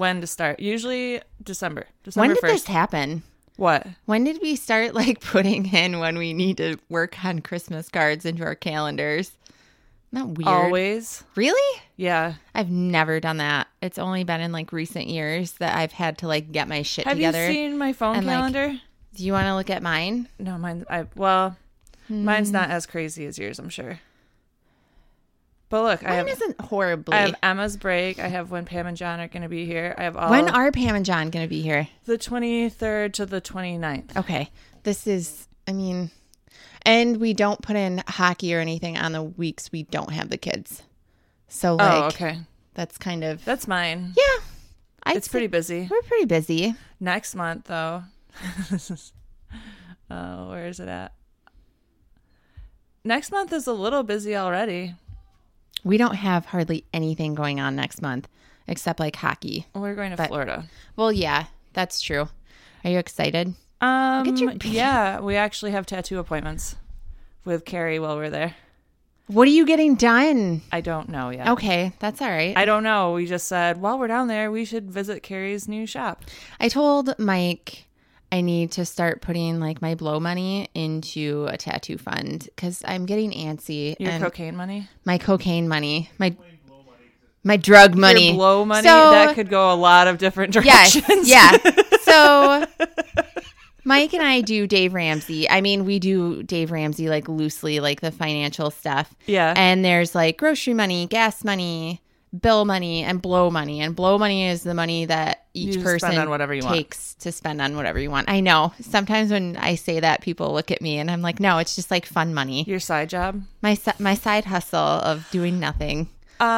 when to start. Usually December When did 1st. this happen? What? When did we start like putting in when we need to work on Christmas cards into our calendars? Not weird. Always. Really? Yeah. I've never done that. It's only been in like recent years that I've had to like get my shit Have together. you seen my phone and, like, calendar? Do you want to look at mine? No, mine's not as crazy as yours, I'm sure. But look, Mine isn't horribly. I have Emma's break. I have when Pam and John are going to be here. I have all When are Pam and John going to be here? the 23rd to the 29th. Okay. This is, I mean, and we don't put in hockey or anything on the weeks we don't have the kids. So like, okay. that's kind of, That's mine. yeah. It's pretty busy. We're pretty busy. Next month, though. Where is it at? Next month is a little busy already. We don't have hardly anything going on next month except like hockey. We're going to Florida. Well, yeah, that's true. Are you excited? at your- Yeah, we actually have tattoo appointments with Carrie while we're there. What are you getting done? I don't know yet. Okay, that's all right. I don't know. We just said, while we're down there, we should visit Carrie's new shop. I told Mike I need to start putting like my blow money into a tattoo fund because I'm getting antsy. Your and cocaine money? my cocaine money, my drug money. Your blow money? So- That could go a lot of different directions. Yes, yeah. So Mike and I do Dave Ramsey. I mean, we do Dave Ramsey like loosely, like the financial stuff. Yeah. And there's like grocery money, gas money, bill money, and blow money. And blow money is the money that each You person spend on whatever you want. takes to spend on whatever you want. I know. Sometimes when I say that, people look at me and I'm like, no, it's just like fun money. Your side job? My side hustle of doing nothing.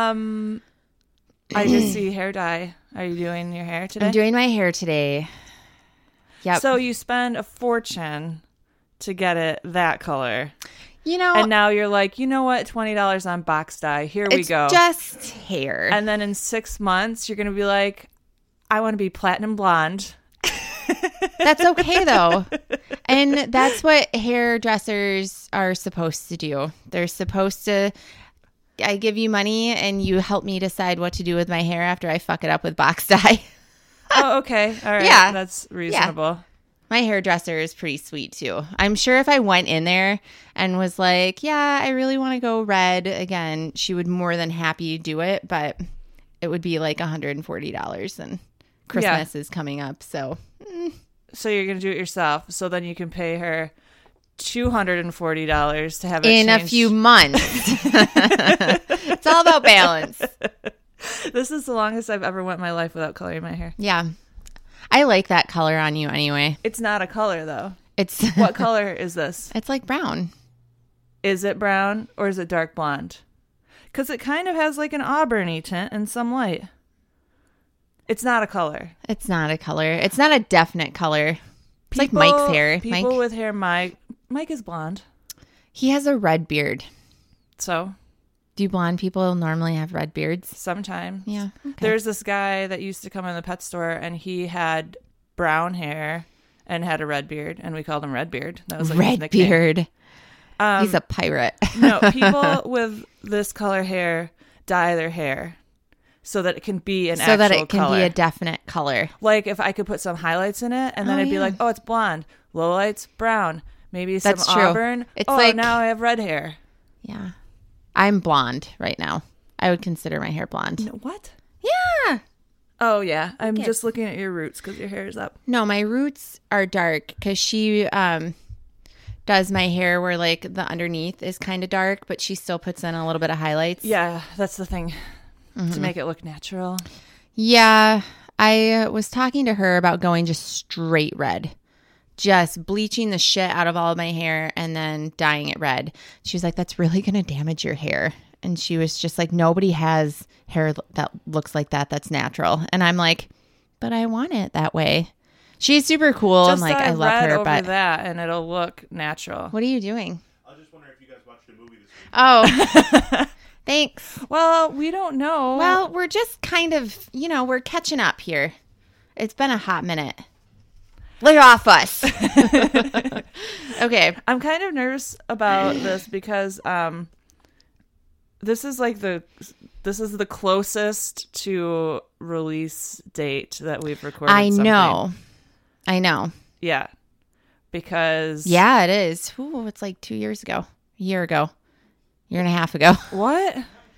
I just see hair dye. Are you doing your hair today? I'm doing my hair today. Yep. So you spend a fortune to get it that color. You know, And now you're like, you know what? $20 on box dye. Here we it's go. just hair. And then in 6 months, you're going to be like, I want to be platinum blonde. That's okay though. And that's what hairdressers are supposed to do. They're supposed to, I give you money and you help me decide what to do with my hair after I fuck it up with box dye. Oh, okay. All right. Yeah. That's reasonable. My hairdresser is pretty sweet too. I'm sure if I went in there and was like, yeah, I really want to go red again, she would more than happy do it, but it would be like $140 and Christmas is coming up. So So you're going to do it yourself. So then you can pay her $240 to have it in a changed. few months, it's all about balance. This is the longest I've ever went in my life without coloring my hair. Yeah. I like that color on you anyway. It's not a color, though. It's What color is this? it's like brown. Is it brown or is it dark blonde? Because it kind of has like an auburny tint and some light. It's not a color. It's not a color. It's not a definite color. It's like Mike's hair. People Mike, with hair, Mike is blonde. he has a red beard. So Do blonde people normally have red beards? sometimes. Yeah. Okay. There's this guy that used to come in the pet store and he had brown hair and had a red beard and we called him Redbeard. That was like his red nickname. beard. He's a pirate. No, people with this color hair dye their hair so that it can be an so actual that it can color. be a definite color. Like if I could put some highlights in it and then Oh, it'd be yeah. like, oh, it's blonde. Lowlights, brown. Maybe some That's true. auburn. It's oh, like- now I have red hair. Yeah. I'm blonde right now. I would consider my hair blonde. No, what? Yeah. Oh, yeah. I'm Okay. just looking at your roots because your hair is up. No, my roots are dark because she does my hair where like the underneath is kind of dark, but she still puts in a little bit of highlights. Yeah, that's the thing. Mm-hmm. To make it look natural. Yeah. I was talking to her about going just straight red, just bleaching the shit out of all of my hair and then dyeing it red. She was like, that's really going to damage your hair. And she was just like, nobody has hair that looks like that. That's natural. And I'm like, but I want it that way. She's super cool. Just and like, I love red her, over but that and it'll look natural. what are you doing? I was just wondering if you guys watched a movie this week. Oh, thanks. Well, we don't know. Well, we're just kind of, we're catching up here. It's been a hot minute. Lay off us. Okay. I'm kind of nervous about this because this is like the This is the closest to release date that we've recorded. I something. know. Yeah. Because. Yeah, it is. Ooh, it's like 2 years ago. A year ago. Year and a half ago. What?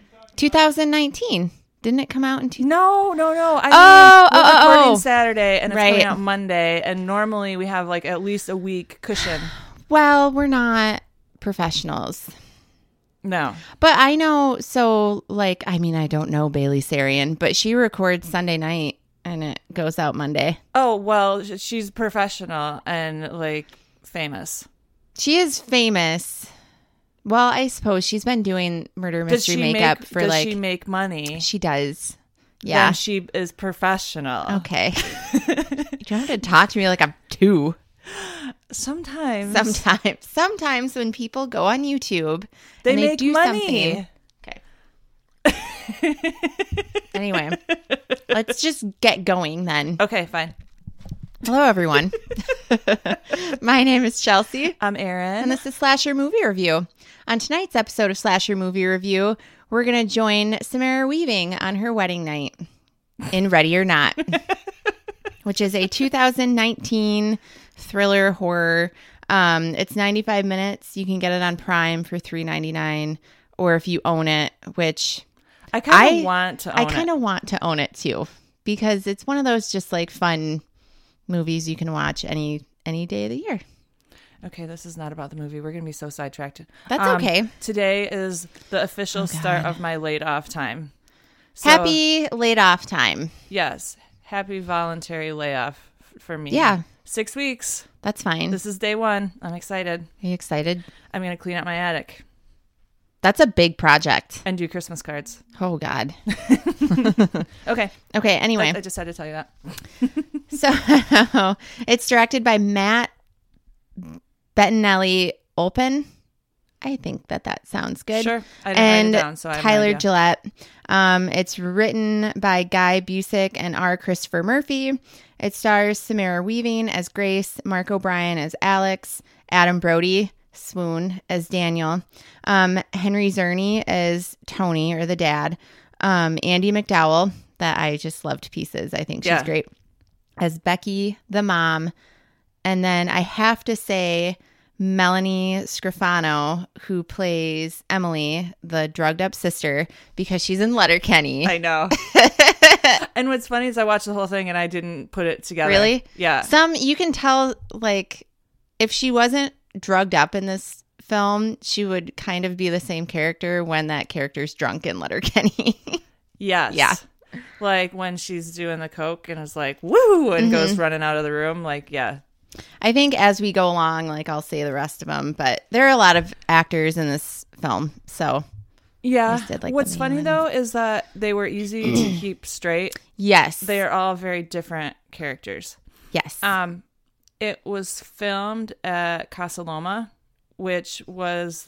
2019. Didn't it come out in No. I mean, we're recording Saturday and it's coming out Monday. And normally we have like at least a week cushion. Well, we're not professionals. No. But I know, so like, I mean, I don't know Bailey Sarian, but she records Sunday night and it goes out Monday. Oh, well, she's professional and like famous. She is famous. Well, I suppose she's been doing murder mystery makeup for does she make money? She does. Yeah. Then she is professional. Okay. You don't have to talk to me like I'm 2. Sometimes when people go on YouTube, they and make do money. Okay. Anyway, let's just get going then. Okay, fine. Hello, everyone. My name is Chelsea. I'm Erin. And this is Slasher Movie Review. On tonight's episode of Slasher Movie Review, we're going to join Samara Weaving on her wedding night in Ready or Not, which is a 2019 thriller horror. It's 95 minutes. You can get it on Prime for $3.99, or if you own it, which I kind of want to own it. I kind of want to own it too, because it's one of those just like fun movies you can watch any day of the year. Okay, this is not about the movie. We're going to be so sidetracked. That's okay. Today is the official start of my laid off time. So, happy laid off time. Yes. Happy voluntary layoff for me. Yeah. 6 weeks. That's fine. This is day 1. I'm excited. Are you excited? I'm going to clean out my attic. That's a big project. And do Christmas cards. Oh, God. Okay. Okay, anyway. I just had to tell you that. So it's directed by Matt Bettinelli Olpin. I think that sounds good. Sure. I didn't write it down, so I have no Tyler idea. Gillette. It's written by Guy Busick and R. Christopher Murphy. It stars Samara Weaving as Grace, Mark O'Brien as Alex, Adam Brody, Swoon, as Daniel, Henry Czerny as Tony, or the dad, Andy McDowell, that I just loved to pieces. I think she's great, as Becky, the mom. And then I have to say Melanie Scrofano, who plays Emily, the drugged up sister, because she's in Letterkenny. I know. And what's funny is I watched the whole thing and I didn't put it together. Really? Yeah. You can tell, like, if she wasn't drugged up in this film, she would kind of be the same character when that character's drunk in Letterkenny. Yes. Yeah. Like when she's doing the coke and is like, woo, and goes running out of the room. Like, yeah. I think as we go along, like, I'll say the rest of them, but there are a lot of actors in this film, so yeah. I just did, like, What's the funny main though is that they were easy to keep straight. yes, They are all very different characters. yes, It was filmed at Casa Loma, which was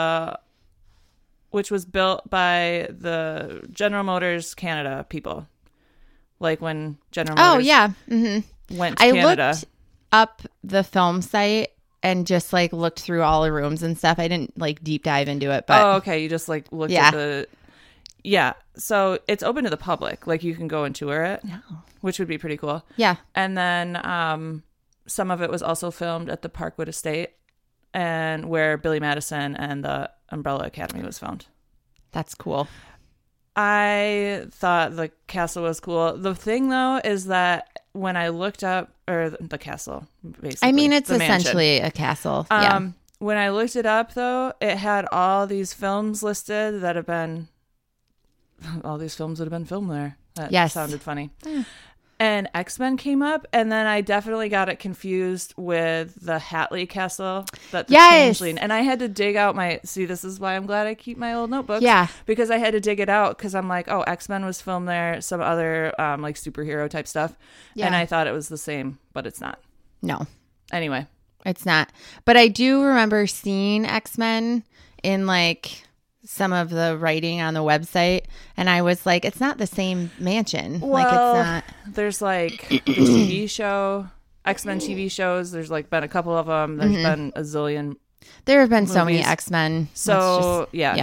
built by the General Motors Canada people. Like when General Motors went to Canada. I looked up the film site and just like looked through all the rooms and stuff. I didn't like deep dive into it, but okay. You just like looked at the. Yeah. So it's open to the public. Like you can go and tour it, which would be pretty cool. Yeah. And then some of it was also filmed at the Parkwood Estate, and where Billy Madison and the Umbrella Academy was filmed. That's cool. I thought the castle was cool. The thing, though, is that when I looked up, or the castle, basically. I mean, it's the mansion. essentially a castle. When I looked it up, though, it had all these films listed that have been, all these films that have been filmed there. That sounded funny. And X-Men came up, and then I definitely got it confused with the Hatley Castle that the Changeling. And I had to dig out this is why I'm glad I keep my old notebooks. Yeah. Because I had to dig it out because I'm like, oh, X-Men was filmed there, some other like superhero type stuff. Yeah. And I thought it was the same, but it's not. No. Anyway. It's not. But I do remember seeing X-Men in like some of the writing on the website, and I was like, it's not the same mansion. Well, like, it's not. There's like the TV show, X-Men TV shows. There's like been a couple of them. There's been a zillion. There have been so movies. many X-Men. So yeah.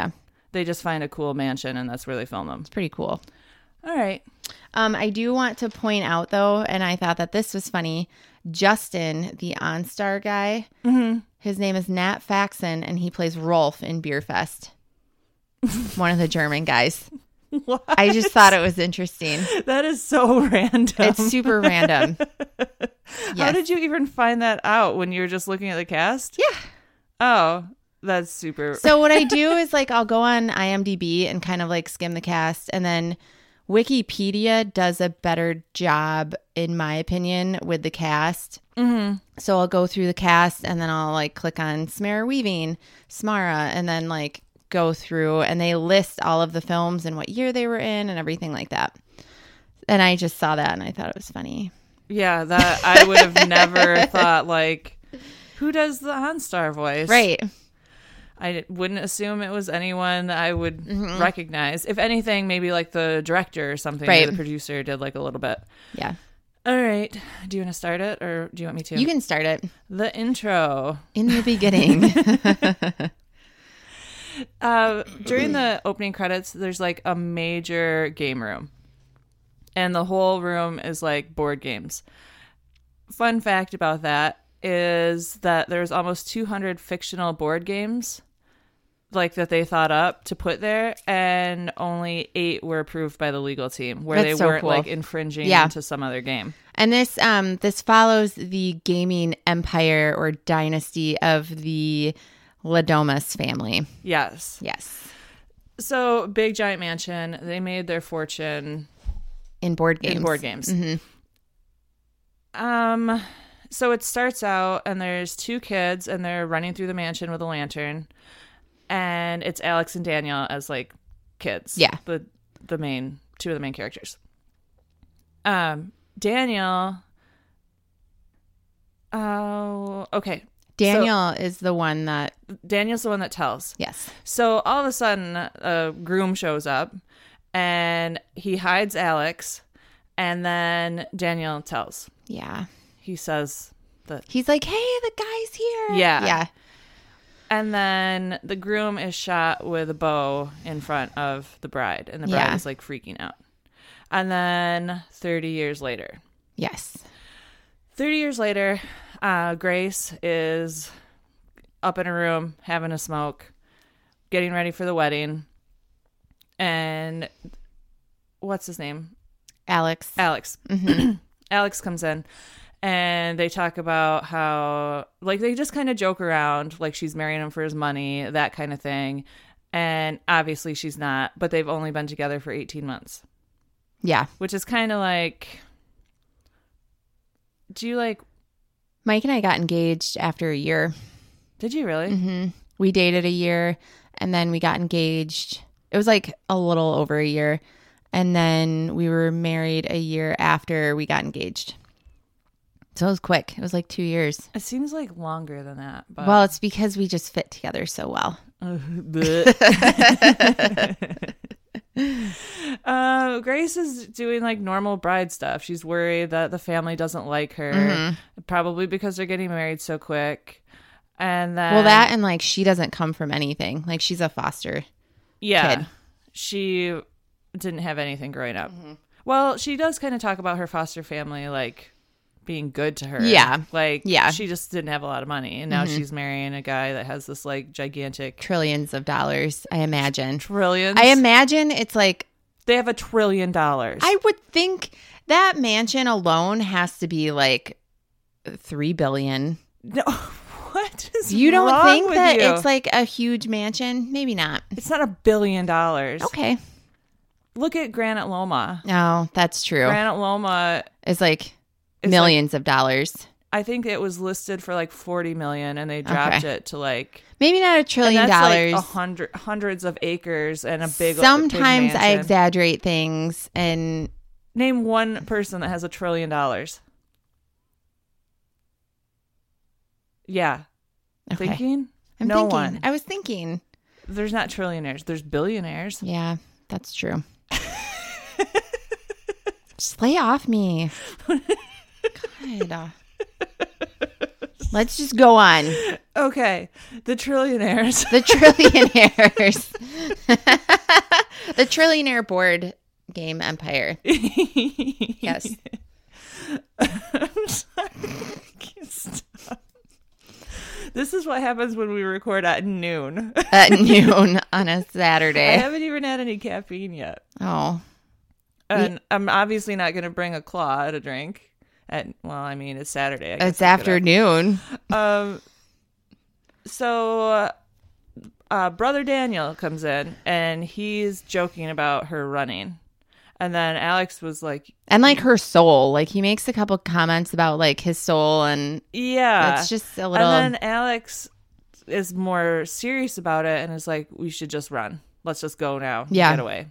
They just find a cool mansion, and that's where they film them. It's pretty cool. All right. I do want to point out, though, and I thought that this was funny, Justin, the OnStar guy, his name is Nat Faxon, and he plays Rolf in Beerfest. One of the German guys. What? I just thought it was interesting. That is so random. It's super random. How did you even find that out when you were just looking at the cast? Yeah. Oh, that's super. So what I do is like I'll go on IMDb and kind of like skim the cast, and then Wikipedia does a better job, in my opinion, with the cast. Mm-hmm. So I'll go through the cast, and then I'll like click on Samara Weaving, Samara, and then like go through, and they list all of the films and what year they were in and everything like that. And I just saw that, and I thought it was funny. Yeah, that I would have never thought, like, who does the OnStar voice? Right. I wouldn't assume it was anyone that I would recognize. If anything, maybe like the director or something, right. Or the producer did like a little bit. Yeah. All right. Do you want to start it, or do you want me to? You can start it. The intro. In the beginning. During the opening credits, there's like a major game room. And the whole room is like board games. Fun fact about that is that there's almost 200 fictional board games like that they thought up to put there, and only 8 were approved by the legal team, where That's they so weren't cool. like infringing into some other game. And this follows the gaming empire or dynasty of the Ladomas family. Yes. Yes. So big giant mansion. They made their fortune in board games. Mm-hmm. So it starts out, and there's 2 kids, and they're running through the mansion with a lantern, and it's Alex and Daniel as like kids. Yeah, the 2 of the main characters. Daniel. Oh, okay. Daniel is the one that... Daniel's the one that tells. Yes. So all of a sudden, a groom shows up, and he hides Alex, and then Daniel tells. Yeah. He says that... He's like, hey, the guy's here. Yeah. Yeah. And then the groom is shot with a bow in front of the bride, and the bride is like freaking out. And then 30 years later. Yes. 30 years later, Grace is up in a room having a smoke, getting ready for the wedding. And what's his name? Alex. Mm-hmm. Alex comes in, and they talk about how, like, they just kind of joke around, like she's marrying him for his money, that kind of thing. And obviously she's not, but they've only been together for 18 months. Yeah. Which is kind of like, do you like... Mike and I got engaged after a year. Did you really? Mm-hmm. We dated a year, and then we got engaged. It was like a little over a year. And then we were married a year after we got engaged. So it was quick. It was like 2 years. It seems like longer than that. But... Well, it's because we just fit together so well. Grace is doing like normal bride stuff. She's worried that the family doesn't like her, probably because they're getting married so quick. And then, well, that and like she doesn't come from anything. Like she's a foster kid. She didn't have anything growing up. Well, she does kind of talk about her foster family like being good to her. Yeah. Like, she just didn't have a lot of money, and now she's marrying a guy that has this like gigantic trillions of dollars, I imagine. Trillions? I imagine it's like they have $1 trillion. I would think that mansion alone has to be like $3 billion. No, what is you don't wrong think with that you? It's like a huge mansion? Maybe not. It's not $1 billion. Okay. Look at Granite Loma. Oh, that's true. Granite Loma is like millions of dollars. I think it was listed for like 40 million, and they dropped it to like maybe not $1 trillion. That's like hundreds of acres and a big. Sometimes big I exaggerate things. And name one person that has $1 trillion. Yeah, okay. Thinking. I'm no thinking. one. I was thinking. There's not trillionaires. There's billionaires. Yeah, that's true. Just lay off me. God. Let's just go on. Okay. The trillionaires. The trillionaires. The Trillionaire board game empire. Yes. I'm sorry. I can't stop. This is what happens when we record at noon. At noon on a Saturday. I haven't even had any caffeine yet. Oh. And I'm obviously not going to bring a claw to drink. It's Saturday. I guess It's afternoon. So Brother Daniel comes in, and he's joking about her running. And then Alex was like... And like her soul. Like he makes a couple comments about like his soul, and yeah. It's just a little... And then Alex is more serious about it and is like, we should just run. Let's just go now. Yeah. Get away.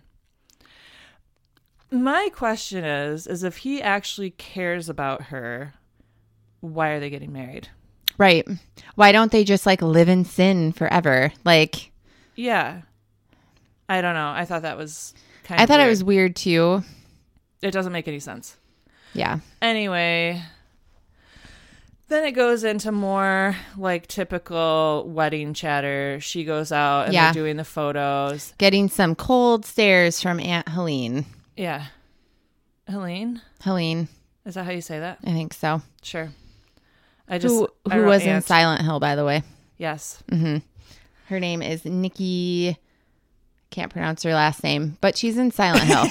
My question is if he actually cares about her, why are they getting married? Right. Why don't they just like live in sin forever? Like, yeah. I don't know. I thought that was I thought it was weird too. It doesn't make any sense. Yeah. Anyway, then it goes into more like typical wedding chatter. She goes out and they're doing the photos. Getting some cold stares from Aunt Helene. Yeah. Helene? Is that how you say that? I think so. Sure. Who was in Silent Hill, by the way. Yes. Mm-hmm. Her name is Nikki. Can't pronounce her last name, but she's in Silent Hill.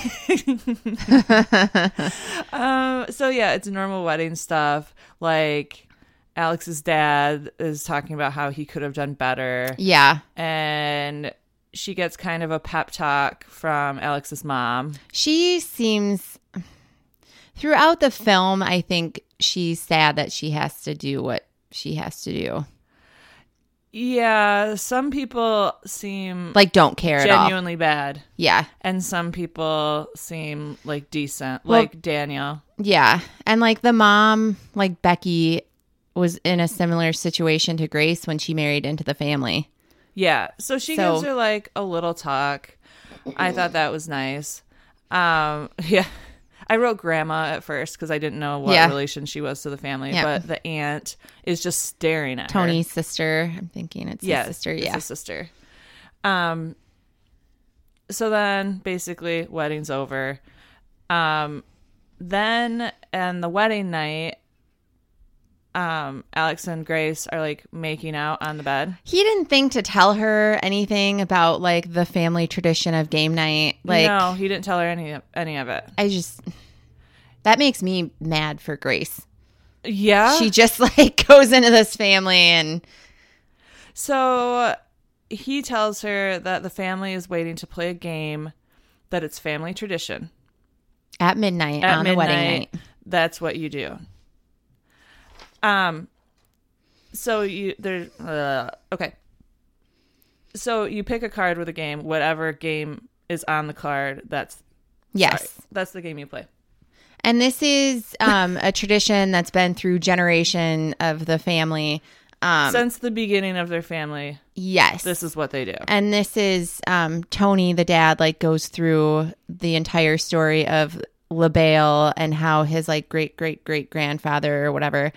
So yeah, it's normal wedding stuff. Like Alex's dad is talking about how he could have done better. Yeah. And she gets kind of a pep talk from Alex's mom. She seems, throughout the film, I think she's sad that she has to do what she has to do. Yeah, some people seem like don't care at all. Genuinely bad. Yeah. And some people seem like decent, like Daniel. Yeah. And like the mom, like Becky, was in a similar situation to Grace when she married into the family. Yeah. So she gives her like a little talk. I thought that was nice. Yeah. I wrote grandma at first because I didn't know what relation she was to the family. Yeah. But the aunt is just staring at Tony's her. sister. I'm thinking it's his sister. Yeah. It's a sister. So then basically wedding's over. Then and the wedding night, Alex and Grace are like making out on the bed. He didn't think to tell her anything about like the family tradition of game night. Like, no, he didn't tell her any of it. That makes me mad for Grace. Yeah. She just like goes into this family and. So he tells her that the family is waiting to play a game, that it's family tradition. At midnight on the wedding night. That's what you do. So okay. So you pick a card with a game, whatever game is on the card. That's the game you play. And this is a tradition that's been through generation of the family. Since the beginning of their family. Yes. This is what they do. And this is Tony, the dad, like goes through the entire story of LaBelle and how his like great grandfather or whatever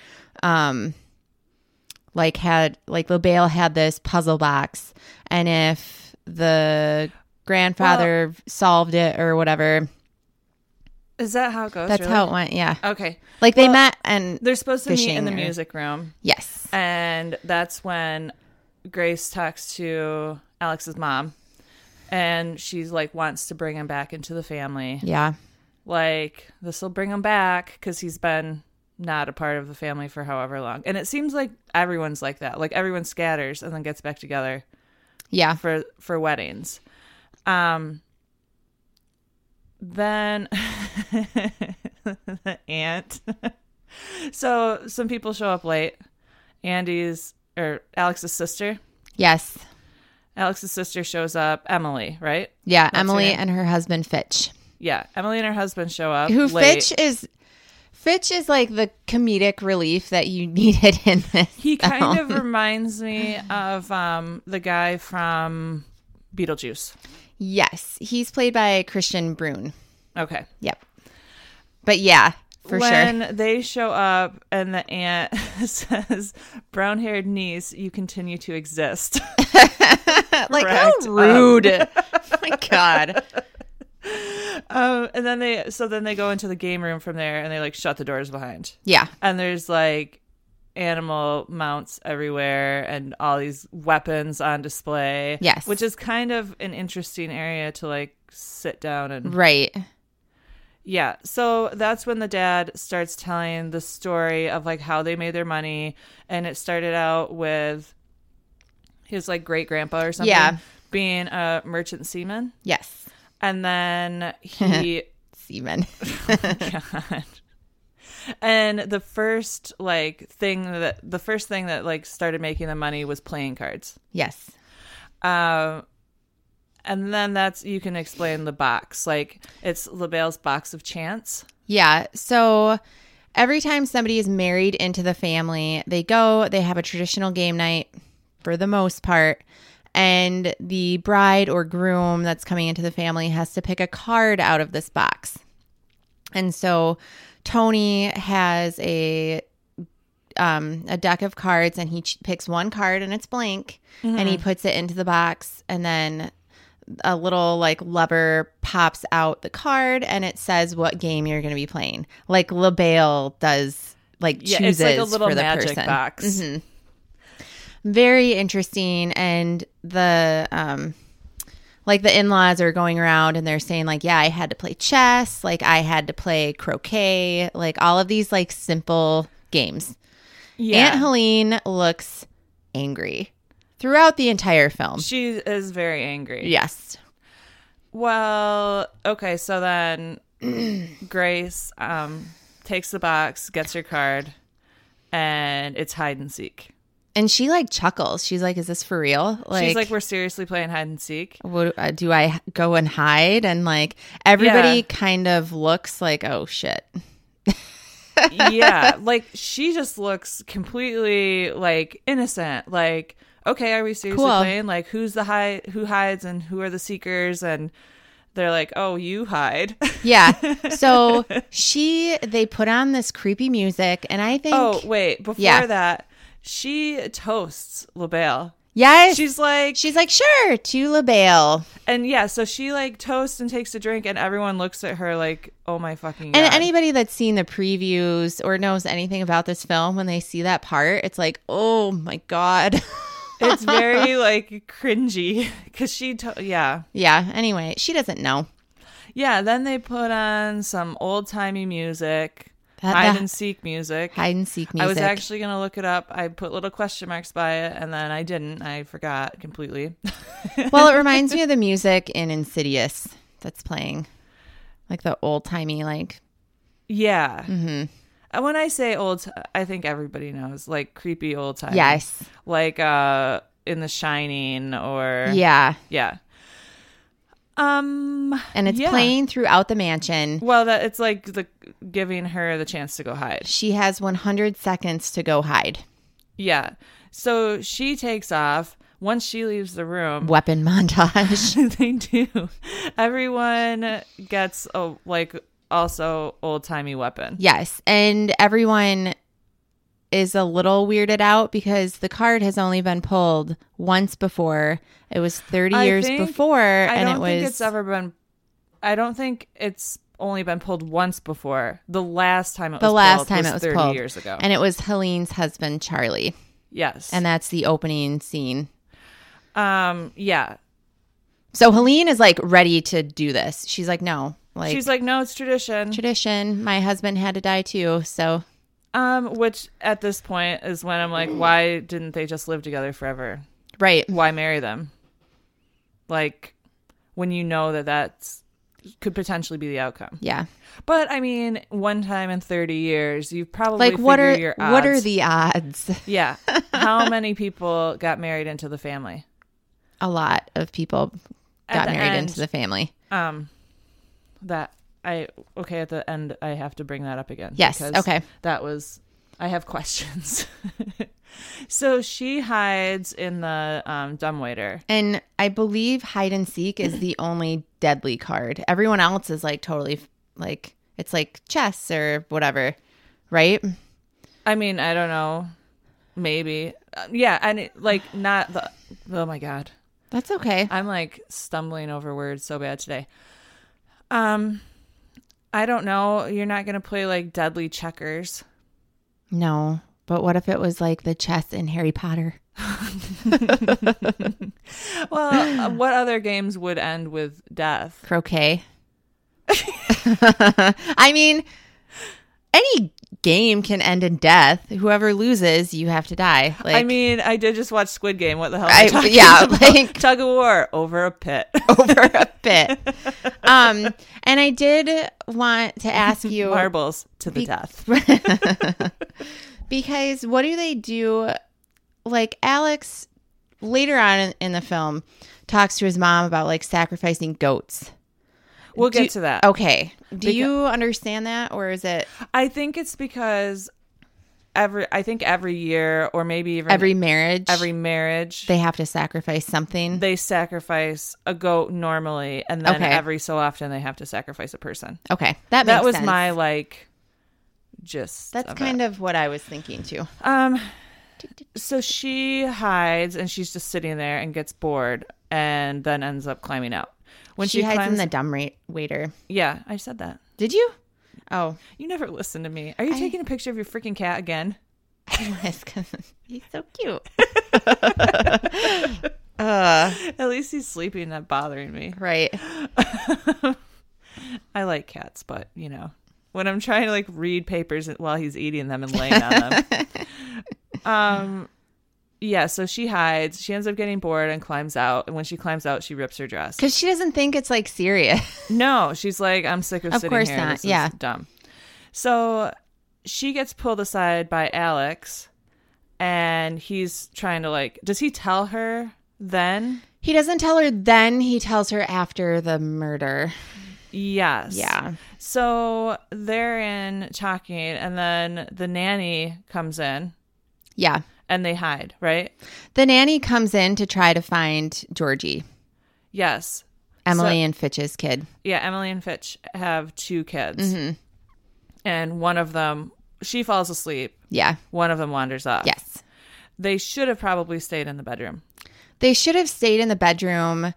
LaBelle had this puzzle box, and if the grandfather solved it or whatever. Is that how it goes? That's how it went, yeah. Okay. Like they met and they're supposed to meet in the music room. Yes. And that's when Grace talks to Alex's mom, and she's like wants to bring him back into the family. Yeah. Like this will bring him back because he's been not a part of the family for however long. And it seems like everyone's like that. Like everyone scatters and then gets back together. Yeah. For weddings. Then the aunt. So some people show up late. Alex's sister. Yes. Alex's sister shows up. Emily, right? Yeah, that's Emily and her husband Fitch. Yeah, Emily and her husband show up. Who late. Fitch is like the comedic relief that you needed in this. He kind of reminds me of the guy from Beetlejuice. Yes, he's played by Christian Brune. Okay. Yep. But yeah, for sure. When they show up and the aunt says, "Brown-haired niece, you continue to exist." Like, how rude. Oh my God. And then they go into the game room from there, and they like shut the doors behind. Yeah. And there's like animal mounts everywhere and all these weapons on display. Yes. Which is kind of an interesting area to like sit down and. Right. Yeah. So that's when the dad starts telling the story of like how they made their money. And it started out with his like great grandpa or something being a merchant seaman. Yes. And then he seaman. Oh my God. And the first thing that like started making the money was playing cards. Yes. And then you can explain the box. Like, it's LaBelle's box of chance. Yeah. So every time somebody is married into the family, they have a traditional game night for the most part. And the bride or groom that's coming into the family has to pick a card out of this box. And so Tony has a deck of cards, and he picks one card and it's blank, and he puts it into the box, and then a little like lever pops out the card, and it says what game you're going to be playing. Like LaBelle does, like chooses it's like a little for the magic person. box. Mm-hmm. Very interesting. And the like the in-laws are going around and they're saying like, yeah, I had to play chess, like I had to play croquet, like all of these like simple games. Yeah. Aunt Helene looks angry throughout the entire film. She is very angry. Yes. Well, okay, so then Grace takes the box, gets her card, and it's hide and seek. And she like chuckles. She's like, is this for real? Like, she's like, we're seriously playing hide and seek. What, do I go and hide? And like everybody kind of looks like, oh shit. Yeah, like she just looks completely like innocent. Like, okay, are we seriously playing? Like, who hides and who are the seekers? And they're like, oh, you hide. Yeah. So they put on this creepy music, and I think. Oh wait, before that, she toasts LaBelle. Yes. She's like, sure, to LaBelle. And yeah, so she like toasts and takes a drink, and everyone looks at her like, oh my fucking God. And anybody that's seen the previews or knows anything about this film, when they see that part, it's like, oh my God. It's very like cringy because yeah. Anyway, she doesn't know. Yeah. Then they put on some old timey music. Hide and seek music. Hide and seek music. I was actually going to look it up. I put little question marks by it, and then I didn't. I forgot completely. Well, it reminds me of the music in Insidious that's playing. Like the old-timey, like... Yeah. Mm-hmm. And when I say old, I think everybody knows. Like creepy old-timey. Yes. Like in The Shining or... Yeah. Yeah. And it's playing throughout the mansion. Well, it's like giving her the chance to go hide. She has 100 seconds to go hide. Yeah. So she takes off. Once she leaves the room, weapon montage. They do. Everyone gets also old timey weapon. Yes, and everyone is a little weirded out because the card has only been pulled once before. It was 30 years before, and it was. I don't think it's only been pulled once before. The last time it was pulled 30 years ago, and it was Helene's husband, Charlie. Yes, and that's the opening scene. Yeah. So Helene is like ready to do this. She's like, no, no, it's tradition. Tradition. My husband had to die too, so. Which at this point is when I'm like, why didn't they just live together forever? Right. Why marry them? Like, when you know that's could potentially be the outcome. Yeah. But I mean, one time in 30 years, you probably what are your odds. What are the odds? Yeah. How many people got married into the family? A lot of people got married into the family. At the end, I have to bring that up again. Yes. Okay. I have questions. So she hides in the dumbwaiter. And I believe hide and seek is the only deadly card. Everyone else is like totally like, it's like chess or whatever, right? I mean, I don't know. Maybe. Yeah. And not the, oh my God. That's okay. I'm like stumbling over words so bad today. I don't know. You're not going to play like Deadly Checkers. No, but what if it was like the chess in Harry Potter? Well, what other games would end with death? Croquet. I mean, any game can end in death. Whoever loses, you have to die. Like, I mean, I did just watch Squid Game. What the hell am I talking about? like Tug of war over a pit. over a pit. And I did want to ask you Marbles to the death. Because what do they do? Like Alex later on in the film talks to his mom about like sacrificing goats. We'll get to that. Okay. Do you understand that, or is it? I think it's because every year, or maybe even every marriage, they have to sacrifice something. They sacrifice a goat normally, and then every so often they have to sacrifice a person. Okay, that was sense. My like. Just that's kind of what I was thinking too. So she hides, and she's just sitting there and gets bored, and then ends up climbing out. When she hides in the dumb waiter. Yeah, I said that. Did you? Oh. You never listened to me. Are you taking a picture of your freaking cat again? I was, because he's so cute. At least he's sleeping, not bothering me. Right. I like cats, but, you know, when I'm trying to, like, read papers while he's eating them and laying on them. Yeah, so she hides. She ends up getting bored and climbs out. And when she climbs out, she rips her dress. Because she doesn't think it's, like, serious. No, she's like, I'm sick of sitting here. Not. This is dumb. So she gets pulled aside by Alex, and he's trying to, like, does he tell her then? He doesn't tell her then. He tells her after the murder. Yes. Yeah. So they're in talking, and then the nanny comes in. Yeah. And they hide, right? The nanny comes in to try to find Georgie. Yes. Emily and Fitch's kid. Yeah, Emily and Fitch have 2 kids. Mm-hmm. And one of them, she falls asleep. Yeah. One of them wanders off. Yes. They should have probably stayed in the bedroom. They should have stayed in the bedroom.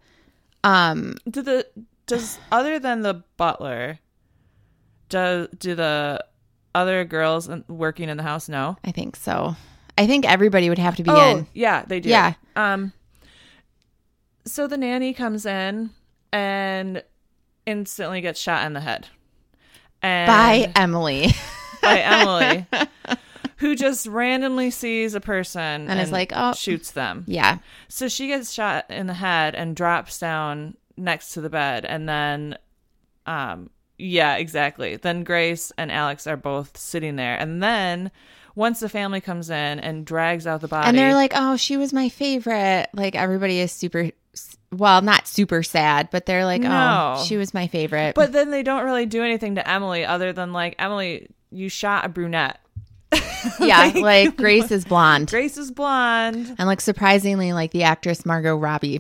Does other than the butler, do the other girls working in the house know? I think so. I think everybody would have to be in. Yeah, they do. Yeah. So the nanny comes in and instantly gets shot in the head. By Emily. By Emily. Who just randomly sees a person and is like, oh, shoots them. Yeah. So she gets shot in the head and drops down next to the bed. And then, yeah, exactly. Then Grace and Alex are both sitting there. And then once the family comes in and drags out the body. And they're like, oh, she was my favorite. Like, everybody is super, well, not super sad, but they're like, no. Oh, she was my favorite. But then they don't really do anything to Emily other than like, Emily, you shot a brunette. Yeah, like Grace is blonde. Grace is blonde. And like surprisingly, like the actress Margot Robbie.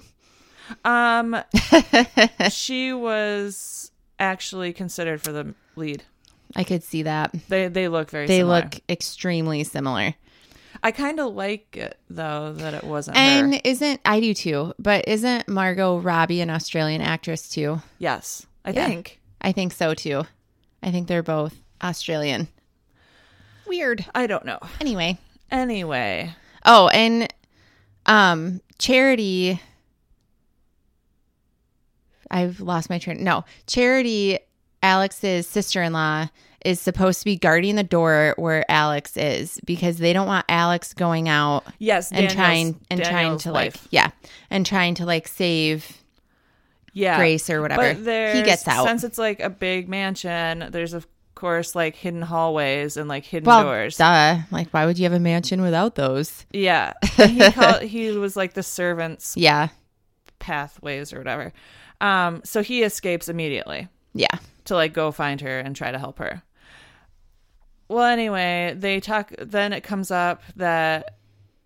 She was actually considered for the lead. I could see that. They look very They similar. look extremely similar. I kind of like it, though, that it wasn't and her. I do too, but isn't Margot Robbie an Australian actress too? Yes, I think. I think so too. I think they're both Australian. Weird. I don't know. Anyway. Oh, and Charity, I've lost my train. No, Charity, Alex's sister-in-law, is supposed to be guarding the door where Alex is because they don't want Alex going out. Yes, and trying to wife. trying to like save yeah, Grace or whatever. But he gets out. Since it's like a big mansion, there's of course like hidden hallways and like hidden doors. Duh. Like, why would you have a mansion without those? Yeah. He was like the servants pathways or whatever. So he escapes immediately. Yeah. To like go find her and try to help her. Well, anyway, they talk. Then it comes up that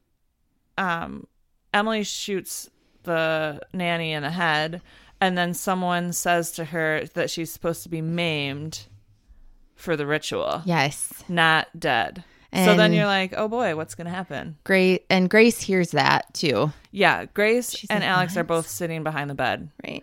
Emily shoots the nanny in the head, and then someone says to her that she's supposed to be maimed for the ritual. Yes. Not dead. So then you're like, oh boy, what's going to happen? Grace hears that too. Yeah, Grace She's and like, Alex are "What?" both sitting behind the bed. Right.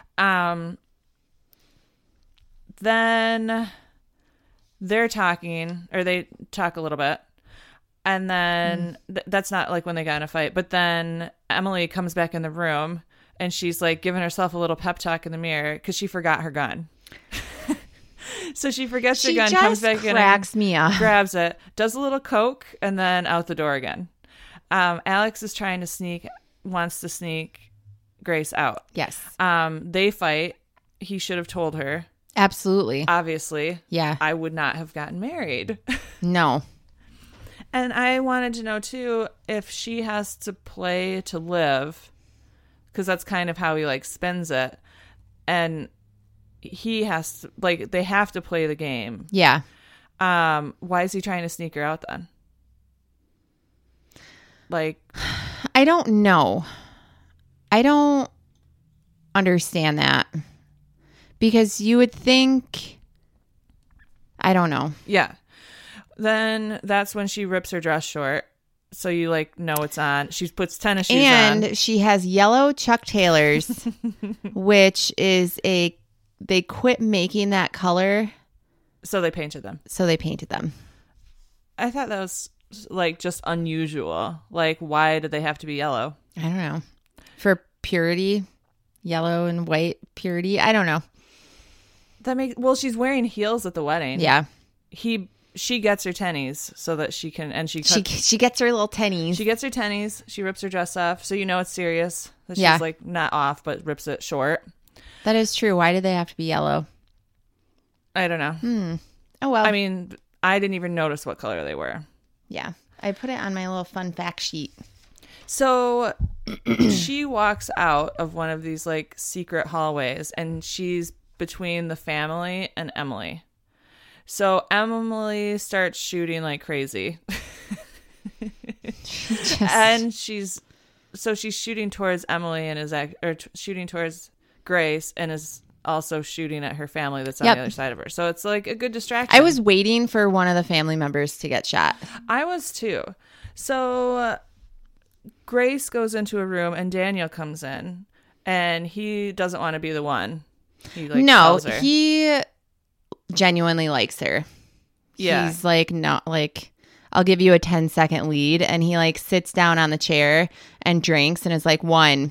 Then they're talking, or they talk a little bit. And then that's not like when they got in a fight. But then Emily comes back in the room and she's like giving herself a little pep talk in the mirror because she forgot her gun. So she forgets her gun, comes back in, cracks me up. grabs it, does a little coke, and then out the door again. Alex is trying to wants to sneak Grace out. Yes. They fight. He should have told her. Absolutely. Obviously. Yeah. I would not have gotten married. No. And I wanted to know, too, if she has to play to live, because that's kind of how he, like, spins it. And he has to, like, they have to play the game. Yeah. Why is he trying to sneak her out then? Like, I don't know. I don't understand that. Because you would think, I don't know. yeah. Then that's when she rips her dress short. So you like know it's on. She puts tennis shoes on. And she has yellow Chuck Taylors, which is they quit making that color. So they painted them. So they painted them. I thought that was like just unusual. Like, why did they have to be yellow? I don't know. For purity, yellow and white purity. I don't know. Well, she's wearing heels at the wedding. Yeah. She gets her tennies so that she can, and she gets her little tennies. She gets her tennies. She rips her dress off, so you know it's serious. That she's Yeah. like not off, but rips it short. That is true. Why did they have to be yellow? I don't know. Oh, well. I mean, I didn't even notice what color they were. Yeah. I put it on my little fun fact sheet. So she walks out of one of these like secret hallways, and she's between the family and Emily. So Emily starts shooting like crazy. And she's shooting towards Emily and shooting towards Grace and is also shooting at her family that's on the other side of her. So it's like a good distraction. I was waiting for one of the family members to get shot. I was too. So Grace goes into a room and Daniel comes in and he doesn't want to be the one. He tells her. He genuinely likes her. Yeah. He's like, not like, I'll give you a 10-second lead. And he like sits down on the chair and drinks and is like, 1,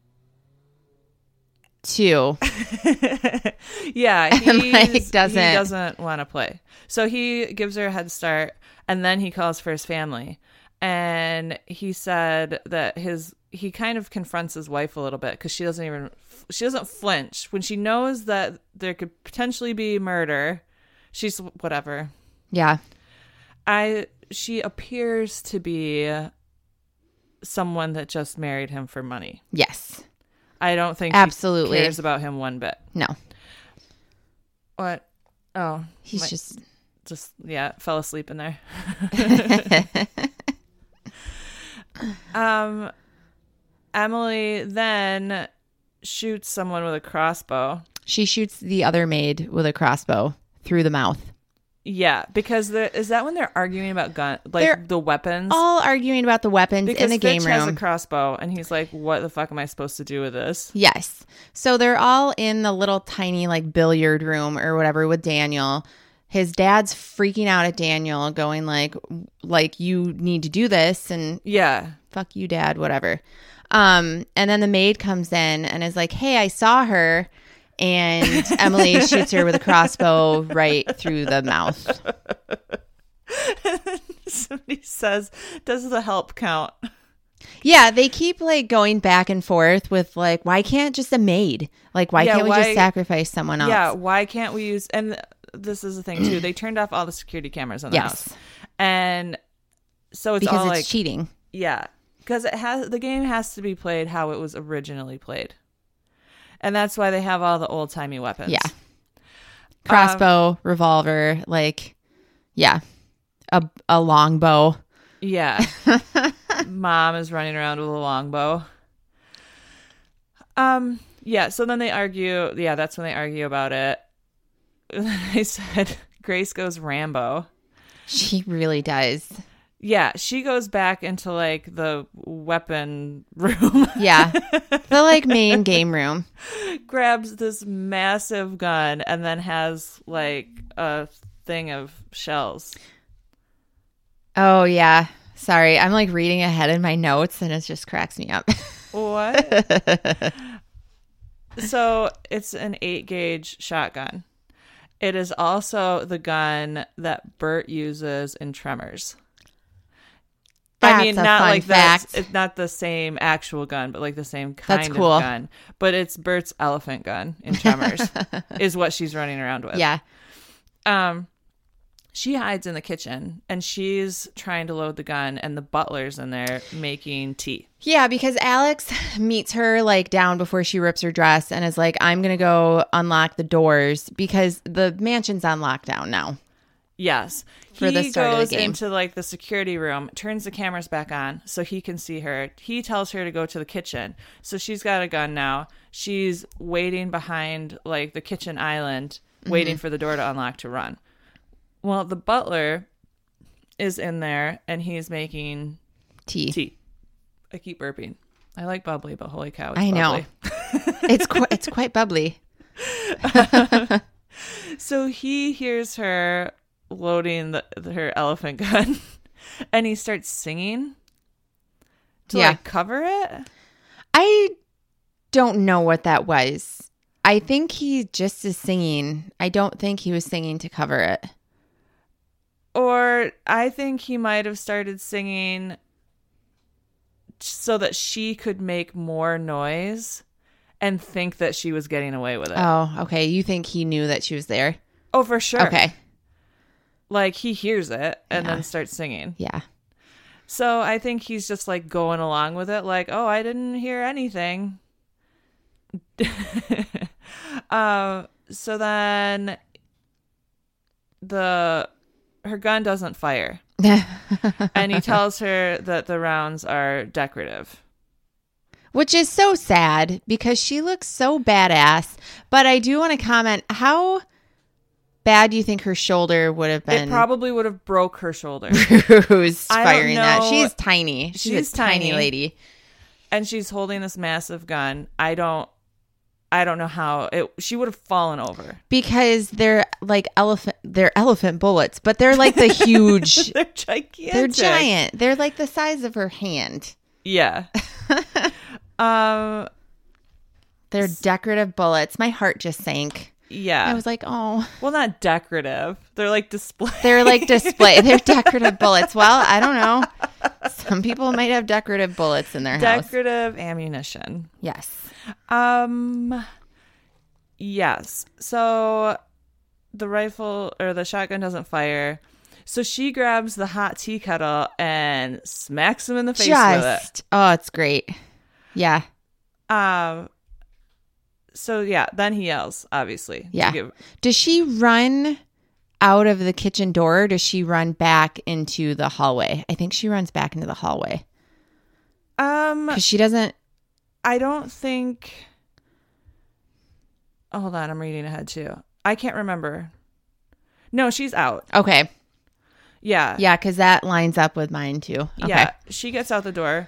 2. Yeah. He He doesn't want to play. So he gives her a head start and then he calls for his family. And he said that he kind of confronts his wife a little bit because she doesn't flinch when she knows that there could potentially be murder. She's whatever. Yeah. She appears to be someone that just married him for money. Yes. I don't think Absolutely. she cares about him one bit. No. What? Oh, He's just fell asleep in there. Emily then shoots someone with a crossbow. She shoots the other maid with a crossbow through the mouth. Yeah, because is that when they're arguing about the weapons? All arguing about the weapons because in the game Fitch room. has a crossbow, and he's like, "What the fuck am I supposed to do with this?" Yes. So they're all in the little tiny like billiard room or whatever with Daniel. His dad's freaking out at Daniel, going like you need to do this, and yeah, fuck you, Dad, whatever. And then the maid comes in and is like, "Hey, I saw her." And Emily shoots her with a crossbow right through the mouth. Somebody says, "Does the help count?" Yeah, they keep like going back and forth with like, why can't just a maid? Like, why can't we just sacrifice someone else? Yeah, why can't we use? And this is the thing too. They turned off all the security cameras in the house, and so it's because all it's like cheating. Yeah, because the game has to be played how it was originally played. And that's why they have all the old timey weapons. Yeah. Crossbow, revolver, like, yeah. A longbow. Yeah. Mom is running around with a longbow. Yeah, so then they argue. Yeah, that's when they argue about it. They said Grace goes Rambo. She really does. Yeah, she goes back into like the weapon room. Yeah. The like main game room. Grabs this massive gun and then has like a thing of shells. Oh, yeah. Sorry. I'm like reading ahead in my notes and it just cracks me up. What? So it's an 8-gauge shotgun. It is also the gun that Bert uses in Tremors. That's I mean, a not fun like fact. that. It's not the same actual gun, but like the same kind That's of cool. gun. But it's Bert's elephant gun in Tremors, is what she's running around with. Yeah. She hides in the kitchen and she's trying to load the gun, and the butler's in there making tea. Yeah, because Alex meets her like down before she rips her dress and is like, I'm going to go unlock the doors because the mansion's on lockdown now. Yes. For the start of the goes game. into like the security room, turns the cameras back on so he can see her. He tells her to go to the kitchen. So she's got a gun now. She's waiting behind like the kitchen island, waiting for the door to unlock to run. Well, the butler is in there and he's making tea. I keep burping. I like bubbly, but holy cow, it's I know. bubbly. It's quite bubbly. So he hears her loading her elephant gun and he starts singing to like cover it. I don't know what that was. I think he just is singing. I don't think he was singing to cover it. Or I think he might have started singing so that she could make more noise and think that she was getting away with it. Oh, okay. You think he knew that she was there? Oh, for sure. Okay. Like he hears it and then starts singing. Yeah. So I think he's just like going along with it. Like, oh, I didn't hear anything. So then her gun doesn't fire. And he tells her that the rounds are decorative. Which is so sad because she looks so badass. But I do want to comment, how bad do you think her shoulder would have been? It probably would have broke her shoulder. Who's firing that? know. She's tiny. She's a tiny lady. And she's holding this massive gun. I don't know how she would have fallen over. Because they're like elephant bullets, but they're like the huge. They're gigantic. They're giant. They're like the size of her hand. Yeah. They're decorative bullets. My heart just sank. Yeah. I was like, oh. Well, not decorative. They're like display. They're like display. They're decorative bullets. Well, I don't know. Some people might have decorative bullets in their house. Decorative ammunition. Yes. Yes. So the rifle or the shotgun doesn't fire. So she grabs the hot tea kettle and smacks him in the face with it. Oh, it's great. Yeah. So yeah, then he yells, obviously. Yeah. Does she run out of the kitchen door or does she run back into the hallway? I think she runs back into the hallway. 'Cause she doesn't. I don't think. Oh, hold on, I'm reading ahead too. I can't remember. No, she's out. Okay. Yeah. Yeah, because that lines up with mine too. Okay. Yeah, she gets out the door.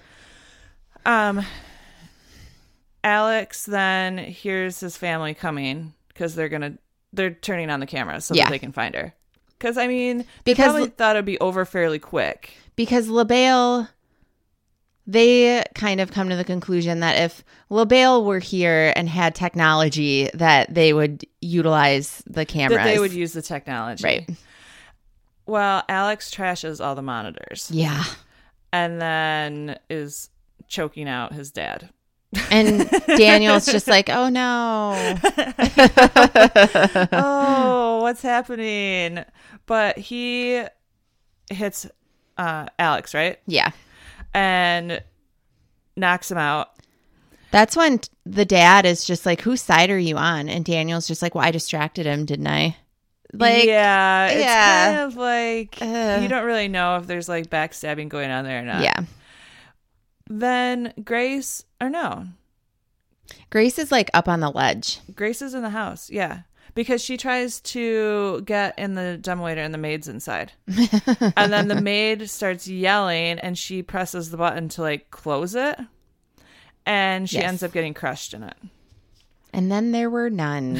Alex then hears his family coming because they're turning on the camera so that they can find her. Because I mean, they probably thought it'd be over fairly quick. Because LaBelle, they kind of come to the conclusion that if LaBelle were here and had technology, that they would utilize the cameras. That they would use the technology. Right. Well, Alex trashes all the monitors. Yeah. And then is choking out his dad. And Daniel's just like, oh no. Oh, what's happening? But he hits Alex, right? Yeah. And knocks him out. That's when the dad is just like, whose side are you on? And Daniel's just like, well, I distracted him, didn't I? Like, yeah, it's kind of like you don't really know if there's like backstabbing going on there or not. Yeah. Then Grace is like up on the ledge. Grace is in the house, yeah. Because she tries to get in the dumbwaiter and the maid's inside. And then the maid starts yelling and she presses the button to like close it. And she ends up getting crushed in it. And then there were none.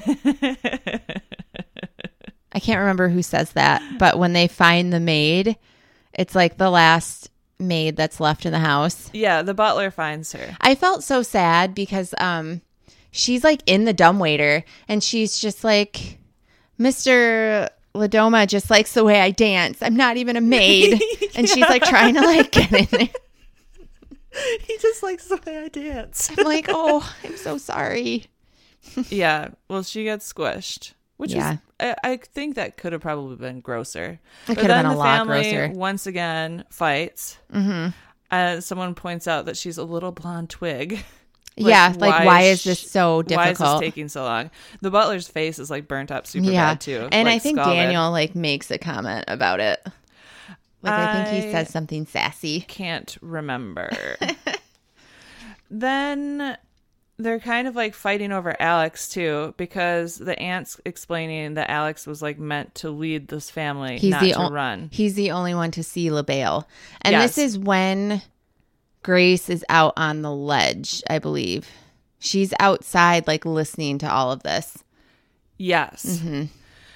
I can't remember who says that, but when they find the maid, it's like the last maid that's left in the house. Yeah, the butler finds her. I felt so sad because she's like in the dumbwaiter and she's just like, Mr. Ladoma just likes the way I dance. I'm not even a maid. And she's like trying to like get in there. He just likes the way I dance. I'm like, oh, I'm so sorry. Yeah, well, she gets squished. Which is, I think that could have probably been grosser. It could have been a lot grosser. Once again, fights. Someone points out that she's a little blonde twig. Why is this so difficult? Why is this taking so long? The butler's face is like burnt up super bad too. And like, I think scalded. Daniel like makes a comment about it. Like I think he says something sassy. Can't remember. Then they're kind of like fighting over Alex too, because the aunt's explaining that Alex was like meant to lead this family, not to run. He's the only one to see LaBelle. And this is when Grace is out on the ledge, I believe. She's outside like listening to all of this. Yes. Mm-hmm.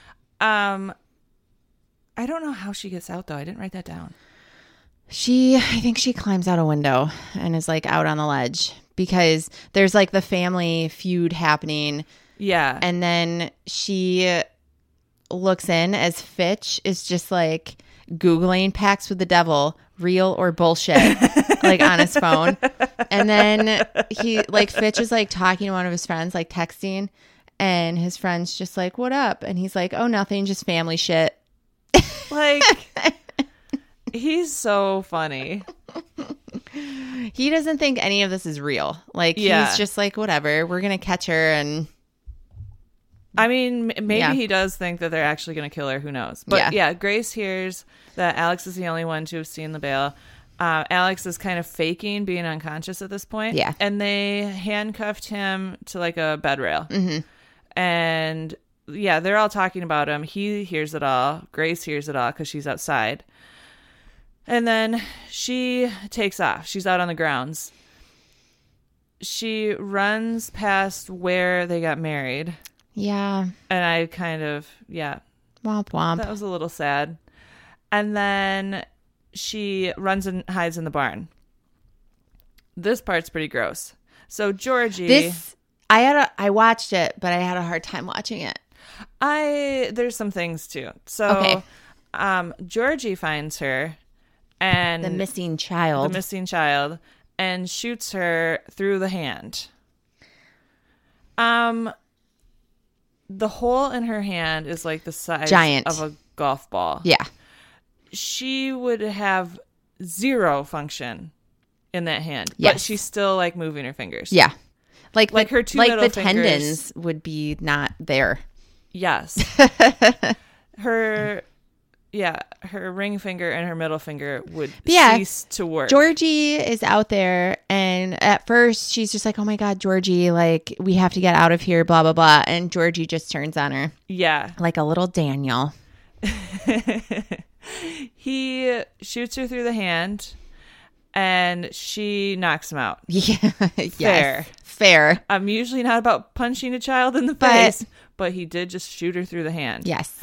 I don't know how she gets out though. I didn't write that down. I think she climbs out a window and is like out on the ledge because there's like the family feud happening. Yeah. And then she looks in as Fitch is just like Googling Pacts with the Devil, real or bullshit, like on his phone. And then Fitch is like talking to one of his friends, like texting, and his friend's just like, what up? And he's like, oh, nothing, just family shit. Like, he's so funny. He doesn't think any of this is real. Like, he's just like, whatever, we're going to catch her. And I mean, maybe he does think that they're actually going to kill her. Who knows? But yeah, Grace hears that Alex is the only one to have seen LaBelle. Alex is kind of faking being unconscious at this point. Yeah. And they handcuffed him to like a bed rail. Mm-hmm. And yeah, they're all talking about him. He hears it all. Grace hears it all because she's outside. And then she takes off. She's out on the grounds. She runs past where they got married. Yeah. And I kind of, Womp womp. That was a little sad. And then she runs and hides in the barn. This part's pretty gross. So Georgie... I watched it, but I had a hard time watching it. There's some things too. So Georgie finds her and the missing child and shoots her through the hand. The hole in her hand is like the size of a golf ball. Yeah. She would have zero function in that hand, but she's still like moving her fingers. Yeah. Like her two middle fingers. Tendons would be not there. Yes. Her ring finger and her middle finger would cease to work. Georgie is out there, and at first she's just like, oh my God, Georgie, like, we have to get out of here, blah, blah, blah. And Georgie just turns on her. Yeah. Like a little Daniel. He shoots her through the hand, and she knocks him out. Yeah. Fair. I'm usually not about punching a child in the face, but he did just shoot her through the hand. Yes.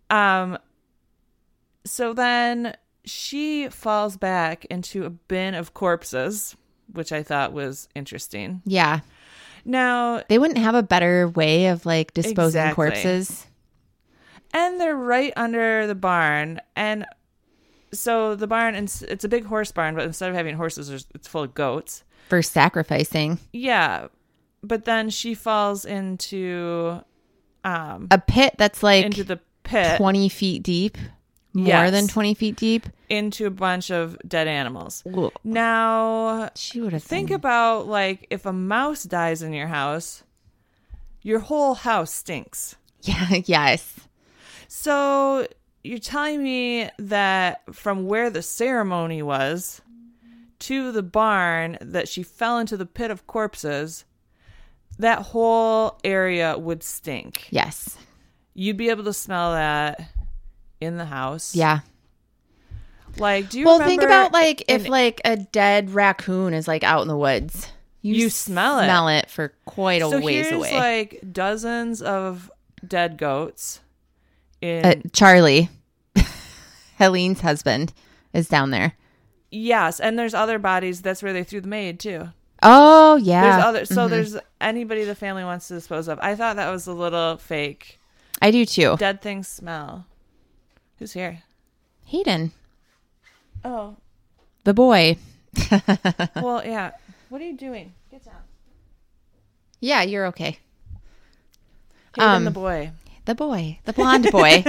So then she falls back into a bin of corpses, which I thought was interesting. Yeah. Now, they wouldn't have a better way of like disposing corpses. And they're right under the barn. And so the barn, it's a big horse barn, but instead of having horses, it's full of goats. For sacrificing. Yeah. But then she falls into a pit that's like into the pit 20 feet deep. More than 20 feet deep. Into a bunch of dead animals. Ooh. Now, she would have think about like if a mouse dies in your house, your whole house stinks. Yeah, yes. So you're telling me that from where the ceremony was to the barn that she fell into the pit of corpses, that whole area would stink. Yes. You'd be able to smell that in the house. Yeah. Like, do you well, remember think about like if like a dead raccoon is like out in the woods. You smell it. Smell it for quite a so ways here's away. Like dozens of dead goats. In Charlie, Helene's husband, is down there. Yes, and there's other bodies. That's where they threw the maid too. Oh yeah. There's other. So there's anybody the family wants to dispose of. I thought that was a little fake. I do too. Dead things smell. Who's here? Hayden. Oh, the boy. Well, yeah. What are you doing? Get down. Yeah, you're okay. Hayden the boy. The boy. The blonde boy.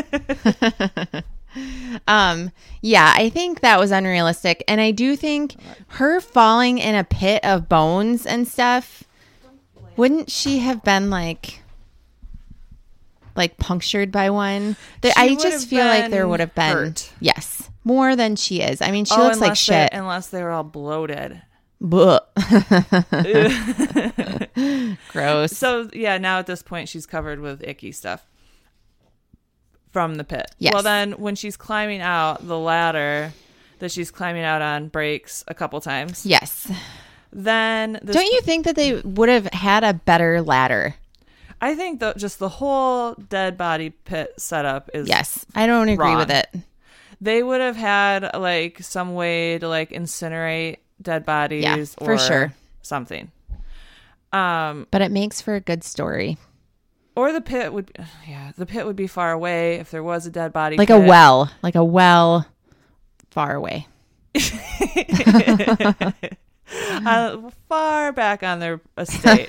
Yeah, I think that was unrealistic. And I do think her falling in a pit of bones and stuff, wouldn't she have been like punctured by one? I just feel like there would have been hurt. Yes, more than she is. I mean, she looks like shit. Unless they were all bloated. Gross. So yeah, now at this point she's covered with icky stuff from the pit. Yes. Well, then when she's climbing out, the ladder that she's climbing out on breaks a couple times. Yes. Then don't you think that they would have had a better ladder? I think that just the whole dead body pit setup is yes. I don't agree wrong. with it. They would have had like some way to like incinerate dead bodies or for sure. something. But it makes for a good story. Or the pit would be far away if there was a dead body. Like pit. a well far away. Far back on their estate.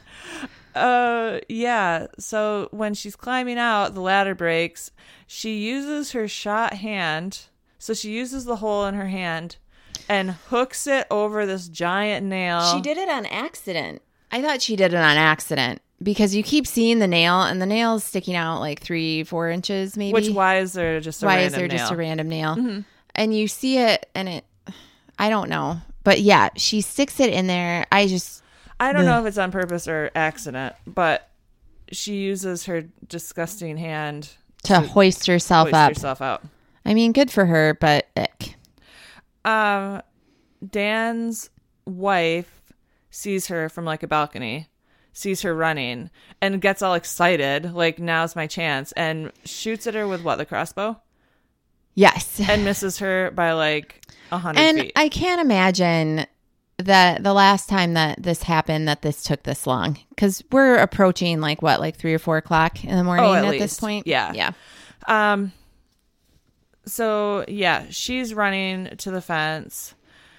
Yeah. So when she's climbing out, the ladder breaks. She uses her shot hand. So she uses the hole in her hand and hooks it over this giant nail. She did it on accident. I thought she did it on accident because you keep seeing the nail and the nail is sticking out like 3-4 inches maybe. Why is there just a random nail? Mm-hmm. And you see it and I don't know. But yeah, she sticks it in there. I don't know if it's on purpose or accident, but she uses her disgusting hand to hoist herself out. I mean, good for her, but ick. Dan's wife sees her from like a balcony, sees her running, and gets all excited, like now's my chance, and shoots at her with the crossbow? Yes. And misses her by like 100 and feet. I can't imagine that the last time that this happened, that this took this long. Because we're approaching like 3 or 4 o'clock in the morning at this point. Yeah. Yeah. So yeah, she's running to the fence.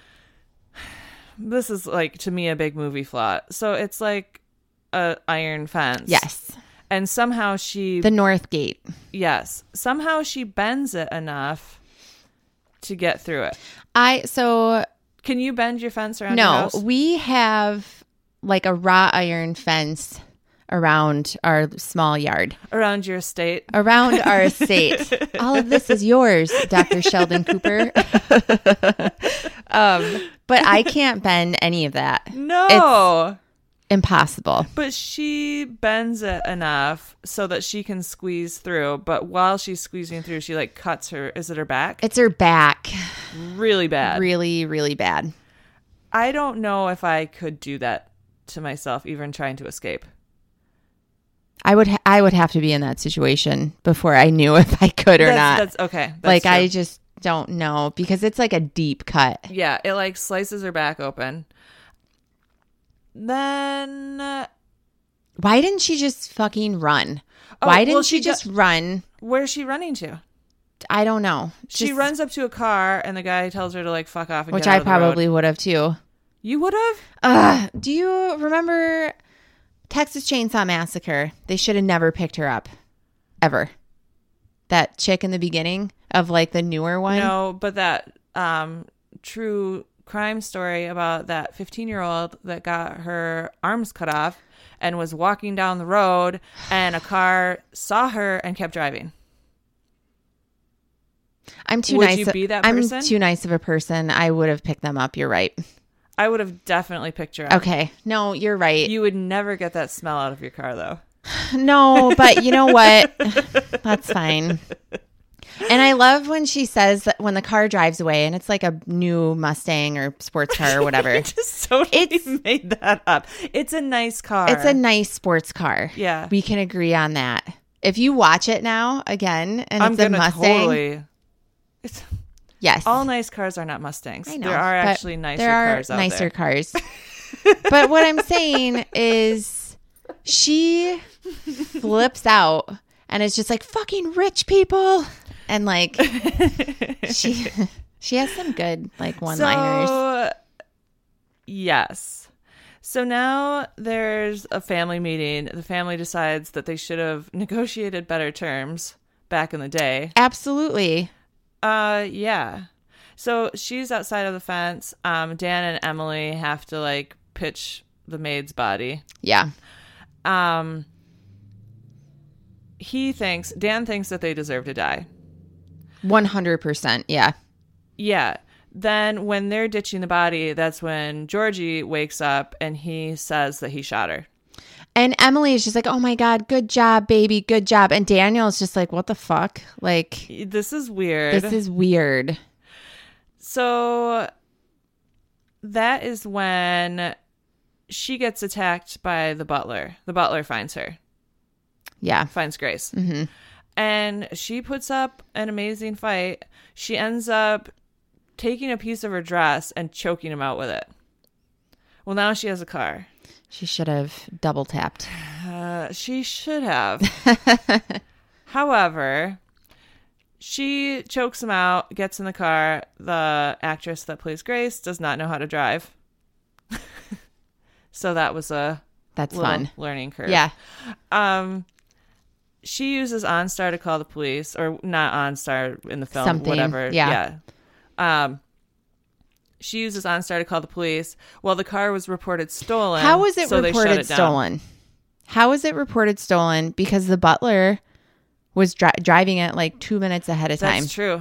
This is like, to me, a big movie flaw. So it's like a iron fence. Yes. And somehow the North Gate. Yes. Somehow she bends it enough to get through it. Can you bend your fence around your house? No, we have like a wrought iron fence around our small yard. Around your estate? Around our estate. All of this is yours, Dr. Sheldon Cooper. But I can't bend any of that. No. It's impossible. But she bends it enough so that she can squeeze through. But while she's squeezing through, she like cuts her. Is it her back? It's her back. Really bad. Really, really bad. I don't know if I could do that to myself, even trying to escape. I would have to be in that situation before I knew if I could or not. That's okay. That's true. I just don't know because it's like a deep cut. Yeah, it like slices her back open. Then why didn't she just fucking run? Why didn't she just run? Where's she running to? I don't know. She runs up to a car and the guy tells her to like fuck off and which get out I of the road. probably would have too. You would have? Do you remember Texas Chainsaw Massacre? They should have never picked her up. Ever. That chick in the beginning of like the newer one? No, but that true crime story about that 15-year-old that got her arms cut off and was walking down the road and a car saw her and kept driving. I'm too would nice. You be that person? I'm too nice of a person. I would have picked them up. You're right. I would have definitely picked her up. Okay. No, you're right. You would never get that smell out of your car, though. No, but you know what? That's fine. And I love when she says that when the car drives away and it's like a new Mustang or sports car or whatever. I just totally made that up. It's a nice car. It's a nice sports car. Yeah. We can agree on that. If you watch it now again and it's a Mustang. Yes. All nice cars are not Mustangs. I know. There are actually nicer cars out there. Nicer cars. But what I'm saying is she flips out and it's just like fucking rich people. And like she has some good like one-liners. So, yes. So now there's a family meeting. The family decides that they should have negotiated better terms back in the day. Absolutely. Yeah. So she's outside of the fence. Dan and Emily have to like pitch the maid's body. Yeah. Dan thinks that they deserve to die. 100%. Yeah. Yeah. Then when they're ditching the body, that's when Georgie wakes up and he says that he shot her. And Emily is just like, oh my God, good job, baby. Good job. And Daniel's just like, what the fuck? Like, this is weird. This is weird. So that is when she gets attacked by the butler. The butler finds her. Yeah. Finds Grace. Mm-hmm. And she puts up an amazing fight. She ends up taking a piece of her dress and choking him out with it. Well, now she has a car. She should have double tapped. She should have. However, she chokes him out, gets in the car. The actress that plays Grace does not know how to drive. So that was that's fun learning curve. Yeah. She uses OnStar to call the police, or not OnStar in the film, something, whatever. Yeah. She uses OnStar to call the police. Well, the car was reported stolen. How was it so reported stolen? How was it reported stolen? Because the butler was driving it like 2 minutes ahead of time. That's true.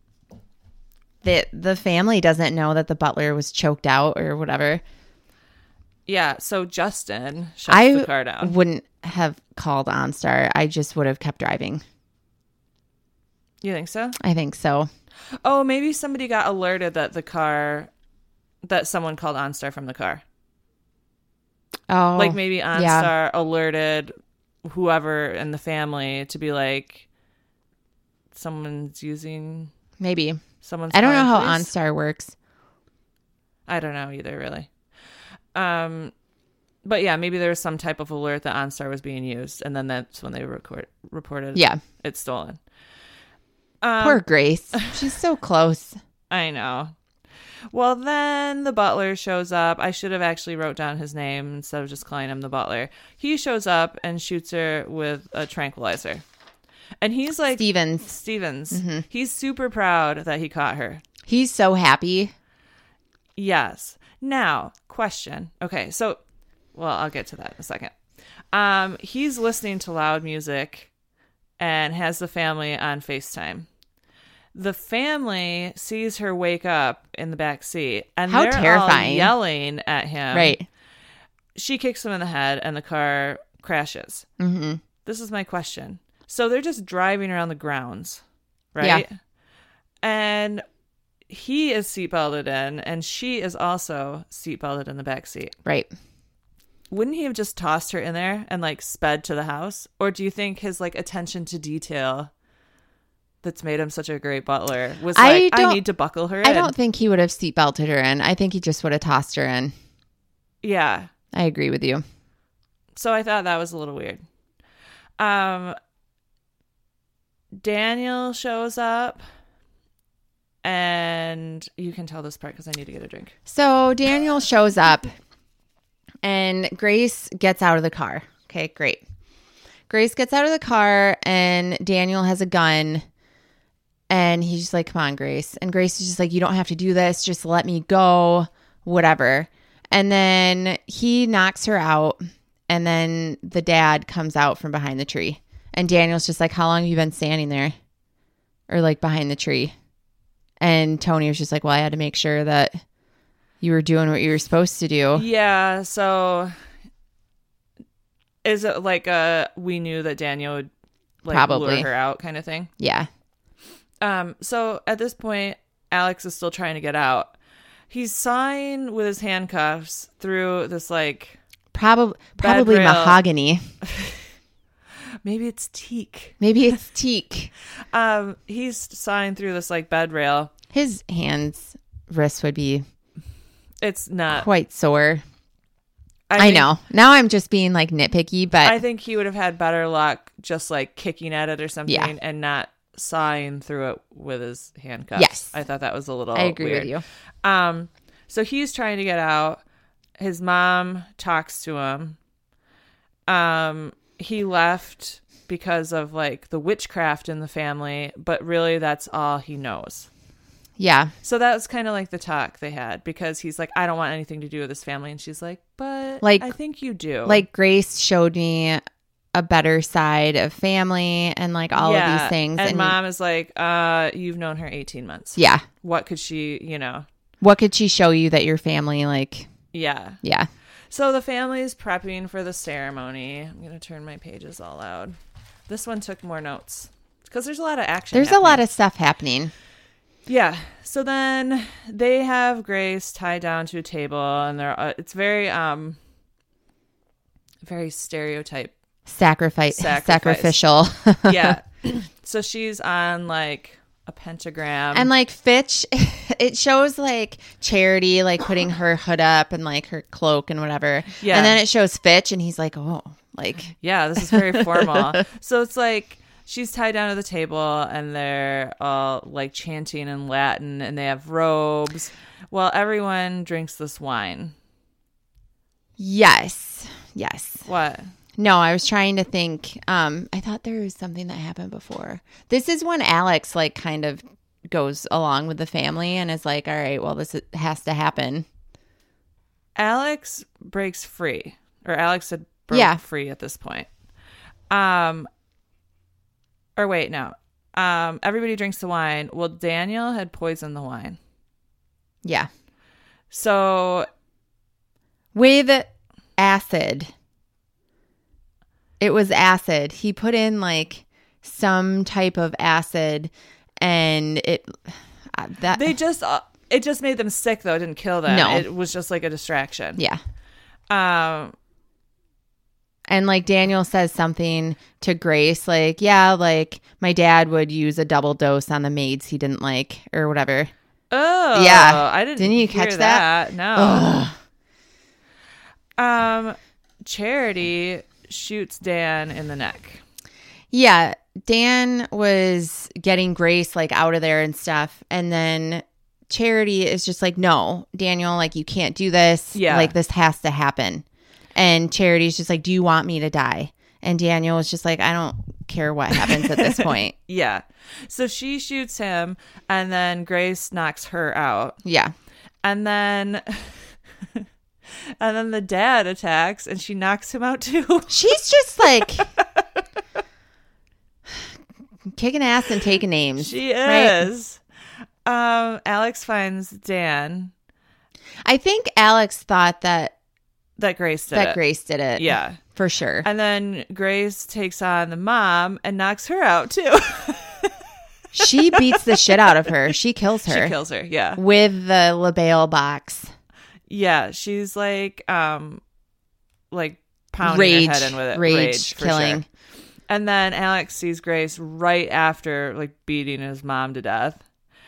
The family doesn't know that the butler was choked out or whatever. Yeah, so Justin shuts the car down. I wouldn't have called OnStar. I just would have kept driving. You think so? I think so. Oh, maybe somebody got alerted that that someone called OnStar from the car. Oh. Like maybe OnStar alerted whoever in the family to be like, someone's using maybe someone's I don't car, know how please. OnStar works. I don't know either, really. But yeah, maybe there was some type of alert that OnStar was being used, and then that's when they reported it's stolen. Poor Grace. She's so close. I know. Well, then the butler shows up. I should have actually wrote down his name instead of just calling him the butler. He shows up and shoots her with a tranquilizer. And he's like... Stevens. Mm-hmm. He's super proud that he caught her. He's so happy. Yes. Now, question. Okay, so... Well, I'll get to that in a second. He's listening to loud music and has the family on FaceTime. The family sees her wake up in the back seat, and how they're terrifying. all yelling at him. Right. She kicks him in the head, and the car crashes. Mm-hmm. This is my question. So they're just driving around the grounds, right? Yeah. And he is seatbelted in, and she is also seatbelted in the back seat. Right. Wouldn't he have just tossed her in there and like sped to the house? Or do you think his like attention to detail that's made him such a great butler was like, I need to buckle her in? I don't think he would have seatbelted her in. I think he just would have tossed her in. Yeah. I agree with you. So I thought that was a little weird. Daniel shows up, and you can tell this part because I need to get a drink. So Daniel shows up, and Grace gets out of the car. Okay, great. Grace gets out of the car, and Daniel has a gun, and he's just like, come on, Grace. And Grace is just like, you don't have to do this. Just let me go, whatever. And then he knocks her out, and then the dad comes out from behind the tree. And Daniel's just like, how long have you been standing there? Or like behind the tree? And Tony was just like, well, I had to make sure that, you were doing what you were supposed to do. Yeah. So is it like we knew that Daniel would like Probably. lure her out kind of thing? Yeah. So at this point, Alex is still trying to get out. He's sawing with his handcuffs through this like Probably rail. mahogany. Maybe it's teak. Maybe it's teak. He's sawing through this like bed rail. His wrists would be It's not. quite sore. I think- know. Now I'm just being like nitpicky, but I think he would have had better luck just like kicking at it or something Yeah. and not sawing through it with his handcuffs. Yes. I thought that was a little I agree weird. with you. So he's trying to get out. His mom talks to him. He left because of like the witchcraft in the family, but really that's all he knows. Yeah. So that was kind of like the talk they had because he's like, I don't want anything to do with this family. And she's like, but Like- I think you do. Like Grace showed me a better side of family and like all of these things. And mom is like, you've known her 18 months. Yeah. What could she, What could she show you that your family like? Yeah. Yeah. So the family's prepping for the ceremony. I'm going to turn my pages all out. This one took more notes because there's a lot of action. There's a lot of stuff happening. Yeah. So then they have Grace tied down to a table and they're, it's very, very stereotype. Sacrificial. Yeah. So she's on like a pentagram. And like Fitch, it shows like Charity like putting her hood up and like her cloak and whatever. Yeah. And then it shows Fitch and he's like, oh, like. Yeah, this is very formal. So it's like she's tied down to the table and they're all like chanting in Latin and they have robes. Well, everyone drinks this wine. Yes. Yes. What? No, I was trying to think. I thought there was something that happened before. This is when Alex like kind of goes along with the family and is like, all right, well, has to happen. Alex breaks free. Or Alex had broke free at this point. Or wait, no. Everybody drinks the wine. Well, Daniel had poisoned the wine. Yeah. So with acid. It was acid. He put in like some type of acid and it just made them sick though. It didn't kill them. No. It was just like a distraction. Yeah. Um And like Daniel says something to Grace, like, yeah, like my dad would use a double dose on the maids he didn't like or whatever. Oh, yeah. I didn't you hear catch that? No. Charity shoots Dan in the neck. Yeah. Dan was getting Grace like out of there and stuff. And then Charity is just like, no, Daniel, like you can't do this. Yeah. Like this has to happen. And Charity's just like, do you want me to die? And Daniel was just like, I don't care what happens at this point. Yeah. So she shoots him and then Grace knocks her out. Yeah. And then the dad attacks and she knocks him out too. She's just like kicking ass and taking names. She is. Right? Alex finds Dan. I think Alex thought that Grace did it. Yeah. For sure. And then Grace takes on the mom and knocks her out too. She beats the shit out of her. She kills her. Yeah. With the LaBelle box. Yeah, she's like pounding her head in with it. Rage killing. Sure. And then Alex sees Grace right after like beating his mom to death.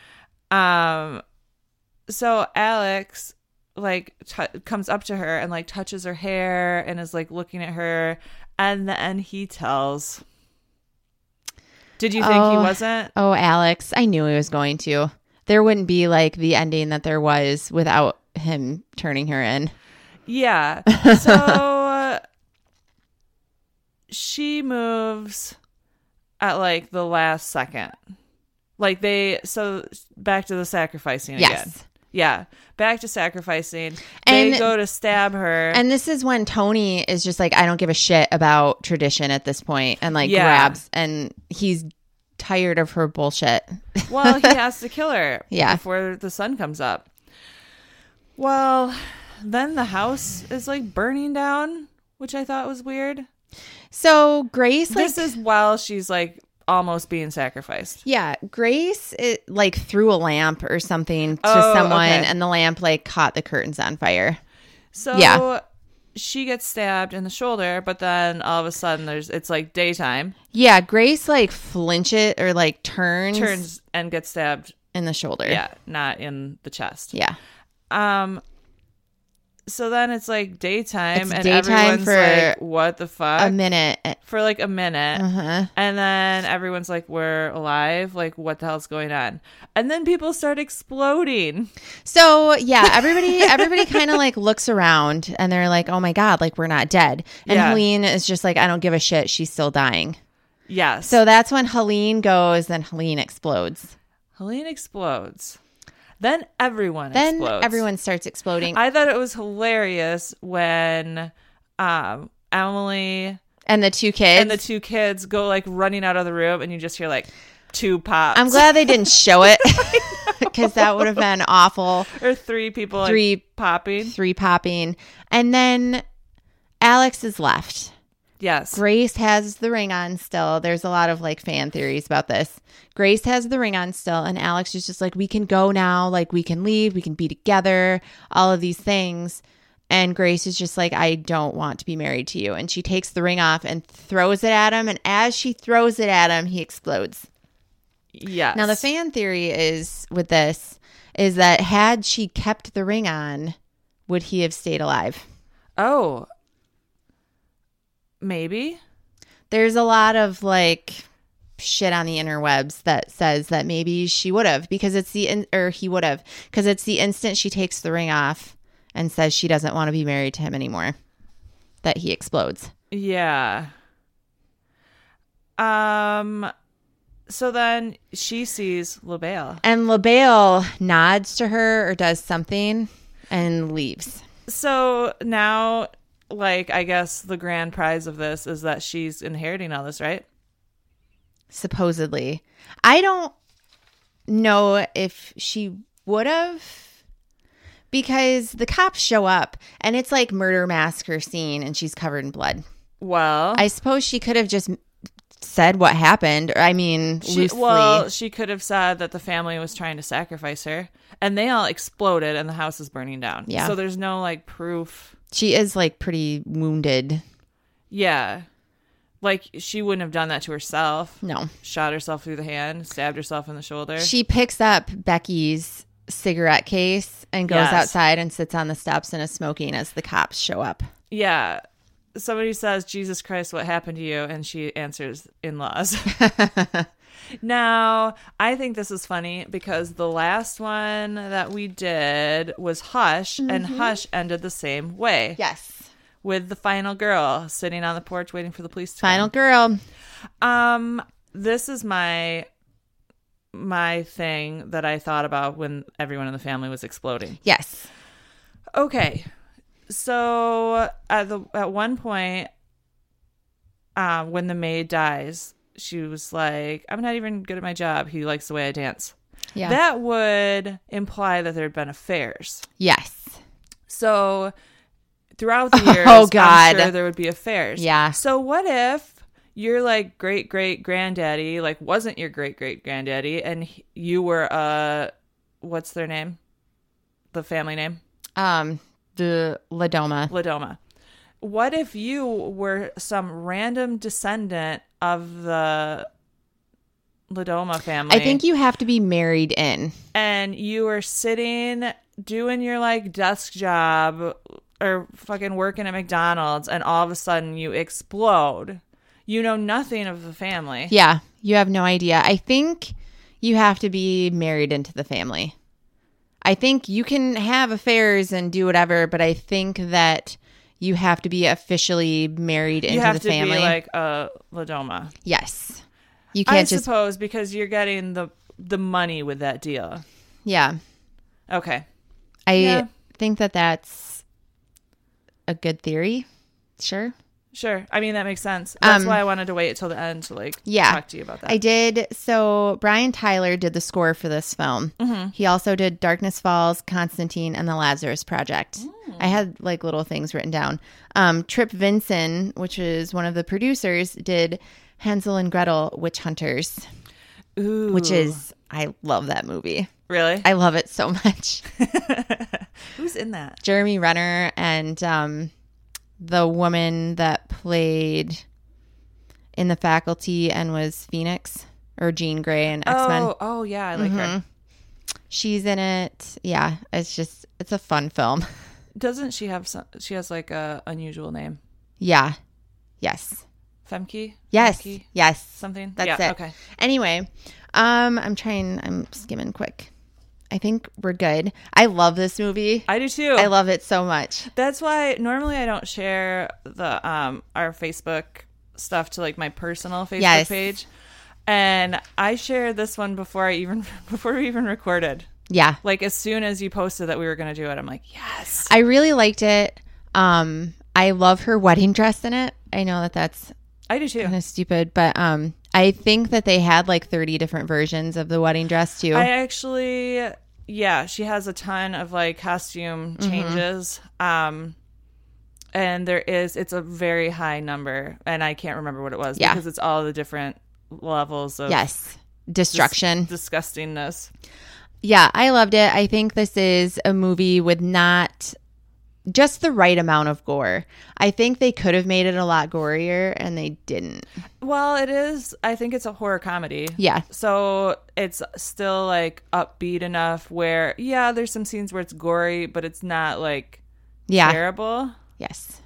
So Alex like comes up to her and like touches her hair and is like looking at her, and then he tells. Did you think he wasn't? Oh, Alex, I knew he was going to. There wouldn't be like the ending that there was without him turning her in. Yeah. So she moves at like the last second. Like back to the sacrificing again. Yeah. Back to sacrificing. They go to stab her. And this is when Tony is just like, I don't give a shit about tradition at this point, and like grabs, and he's tired of her bullshit. Well, he has to kill her before the sun comes up. Well, then the house is like burning down, which I thought was weird. So Grace, this is while she's like almost being sacrificed. Yeah, Grace like threw a lamp or something to someone, and the lamp like caught the curtains on fire. So she gets stabbed in the shoulder, but then all of a sudden it's like daytime. Yeah, Grace like flinches or like turns and gets stabbed in the shoulder. Yeah, not in the chest. Yeah. So then it's like daytime, it's and daytime everyone's for like, what the fuck? A minute. For like a minute. Uh-huh. And then everyone's like, we're alive. Like, what the hell's going on? And then people start exploding. So yeah, everybody kind of like looks around and they're like, oh my God, like we're not dead. And Helene is just like, I don't give a shit. She's still dying. Yes. So that's when Helene goes, then Helene explodes. Helene explodes. Then everyone explodes. Everyone starts exploding. I thought it was hilarious when Emily and the two kids go like running out of the room, and you just hear like 2 pops. I'm glad they didn't show it because that would have been awful. Or 3 people popping. 3 popping. And then Alex is left. Yes. Grace has the ring on still. There's a lot of like fan theories about this. Grace has the ring on still, and Alex is just like, we can go now. Like, we can leave. We can be together. All of these things. And Grace is just like, I don't want to be married to you. And she takes the ring off and throws it at him. And as she throws it at him, he explodes. Yes. Now, the fan theory is that had she kept the ring on, would he have stayed alive? Oh, maybe. There's a lot of like shit on the interwebs that says that maybe she would have, because it's he would have, because it's the instant she takes the ring off and says she doesn't want to be married to him anymore that he explodes. Yeah. So then she sees LaBelle. And LaBelle nods to her or does something and leaves. So now, like, I guess the grand prize of this is that she's inheriting all this, right? Supposedly. I don't know if she would have, because the cops show up and it's like murder massacre scene and she's covered in blood. Well, I suppose she could have just said what happened. I mean, loosely. Well, she could have said that the family was trying to sacrifice her and they all exploded and the house is burning down. Yeah. So there's no like proof. She is like pretty wounded. Yeah. Like, she wouldn't have done that to herself. No. Shot herself through the hand, stabbed herself in the shoulder. She picks up Becky's cigarette case and goes outside and sits on the steps and is smoking as the cops show up. Yeah. Somebody says, Jesus Christ, what happened to you? And she answers, in-laws. Now, I think this is funny because the last one that we did was Hush, and Hush ended the same way. Yes. With the final girl sitting on the porch waiting for the police to come. Girl. This is my thing that I thought about when everyone in the family was exploding. Yes. Okay. So at one point, when the maid dies, she was like, I'm not even good at my job. He likes the way I dance. Yeah. That would imply that there had been affairs. Yes. So throughout the years, I'm sure there would be affairs. Yeah. So what if your like great great granddaddy like wasn't your great great granddaddy and you were what's their name? The family name? The Ladoma. Ladoma. What if you were some random descendant of the Ladoma family? I think you have to be married in. And you were sitting doing your like desk job or fucking working at McDonald's, and all of a sudden you explode. You know nothing of the family. Yeah, you have no idea. I think you have to be married into the family. I think you can have affairs and do whatever, but I think that you have to be officially married into the family. You have to be like a Ladoma. Yes. You can't I suppose because you're getting the money with that deal. Yeah. Okay. I think that that's a good theory. Sure. Sure. I mean, that makes sense. That's why I wanted to wait until the end to talk to you about that. I did. So Brian Tyler did the score for this film. Mm-hmm. He also did Darkness Falls, Constantine, and The Lazarus Project. I had little things written down. Trip Vinson, which is one of the producers, did Hansel and Gretel Witch Hunters. Ooh. Which is, I love that movie. Really? I love it so much. Who's in that? Jeremy Renner and the woman that played in The Faculty and was Phoenix, or Jean Grey in X-Men. Oh yeah, I like her. She's in it. Yeah, it's a fun film. Doesn't she have she has a unusual name? Yeah. Yes. Femke? Yes. Femke? Yes. Something? That's it. Okay. Anyway, I'm skimming quick. I think we're good. I love this movie. I do too. I love it so much. That's why normally I don't share the our Facebook stuff to my personal Facebook page. And I shared this one before we even recorded. Yeah. As soon as you posted that we were going to do it, I'm like, yes. I really liked it. I love her wedding dress in it. I know that's I do too. Kind of stupid, but I think that they had 30 different versions of the wedding dress too. I actually, she has a ton of costume changes. And it's a very high number, and I can't remember what it was because it's all the different levels of destruction, disgustingness. Yeah, I loved it. I think this is a movie with not just the right amount of gore. I think they could have made it a lot gorier, and they didn't. Well, it is. I think it's a horror comedy. Yeah. So it's still upbeat enough where, there's some scenes where it's gory, but it's not terrible. Yes.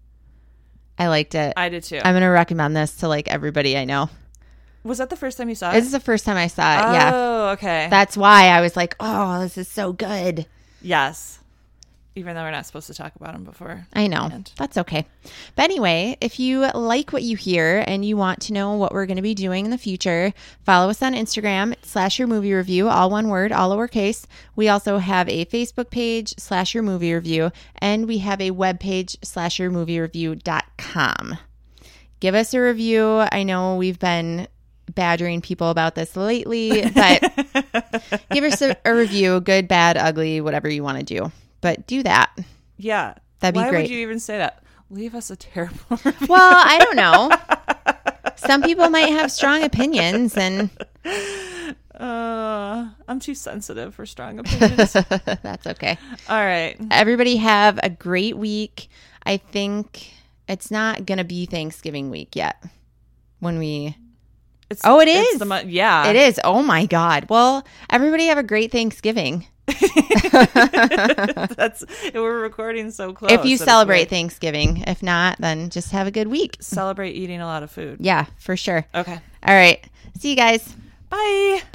I liked it. I did too. I'm going to recommend this to everybody I know. Was that the first time you saw it? This is the first time I saw it. Yeah. Oh, okay. That's why I was like, oh, this is so good. Yes. Even though we're not supposed to talk about them before. I know. That's okay. But anyway, if you like what you hear and you want to know what we're going to be doing in the future, follow us on Instagram, /your movie review, all one word, all lowercase. We also have a Facebook page, /your movie review, and we have a webpage, /yourmoviereview.com. Give us a review. I know we've been badgering people about this lately, but give us a review, good, bad, ugly, whatever you want to do. But do that. Yeah. That'd be great. Why would you even say that? Leave us a terrible review. Well, I don't know. Some people might have strong opinions, and I'm too sensitive for strong opinions. That's okay. All right. Everybody have a great week. I think it's not going to be Thanksgiving week yet when we... it is. It is. Oh, my God. Well, everybody have a great Thanksgiving. We're recording so close. If you celebrate Thanksgiving. If not, then just have a good week. Celebrate eating a lot of food. Yeah, for sure. Okay. All right. See you guys. Bye.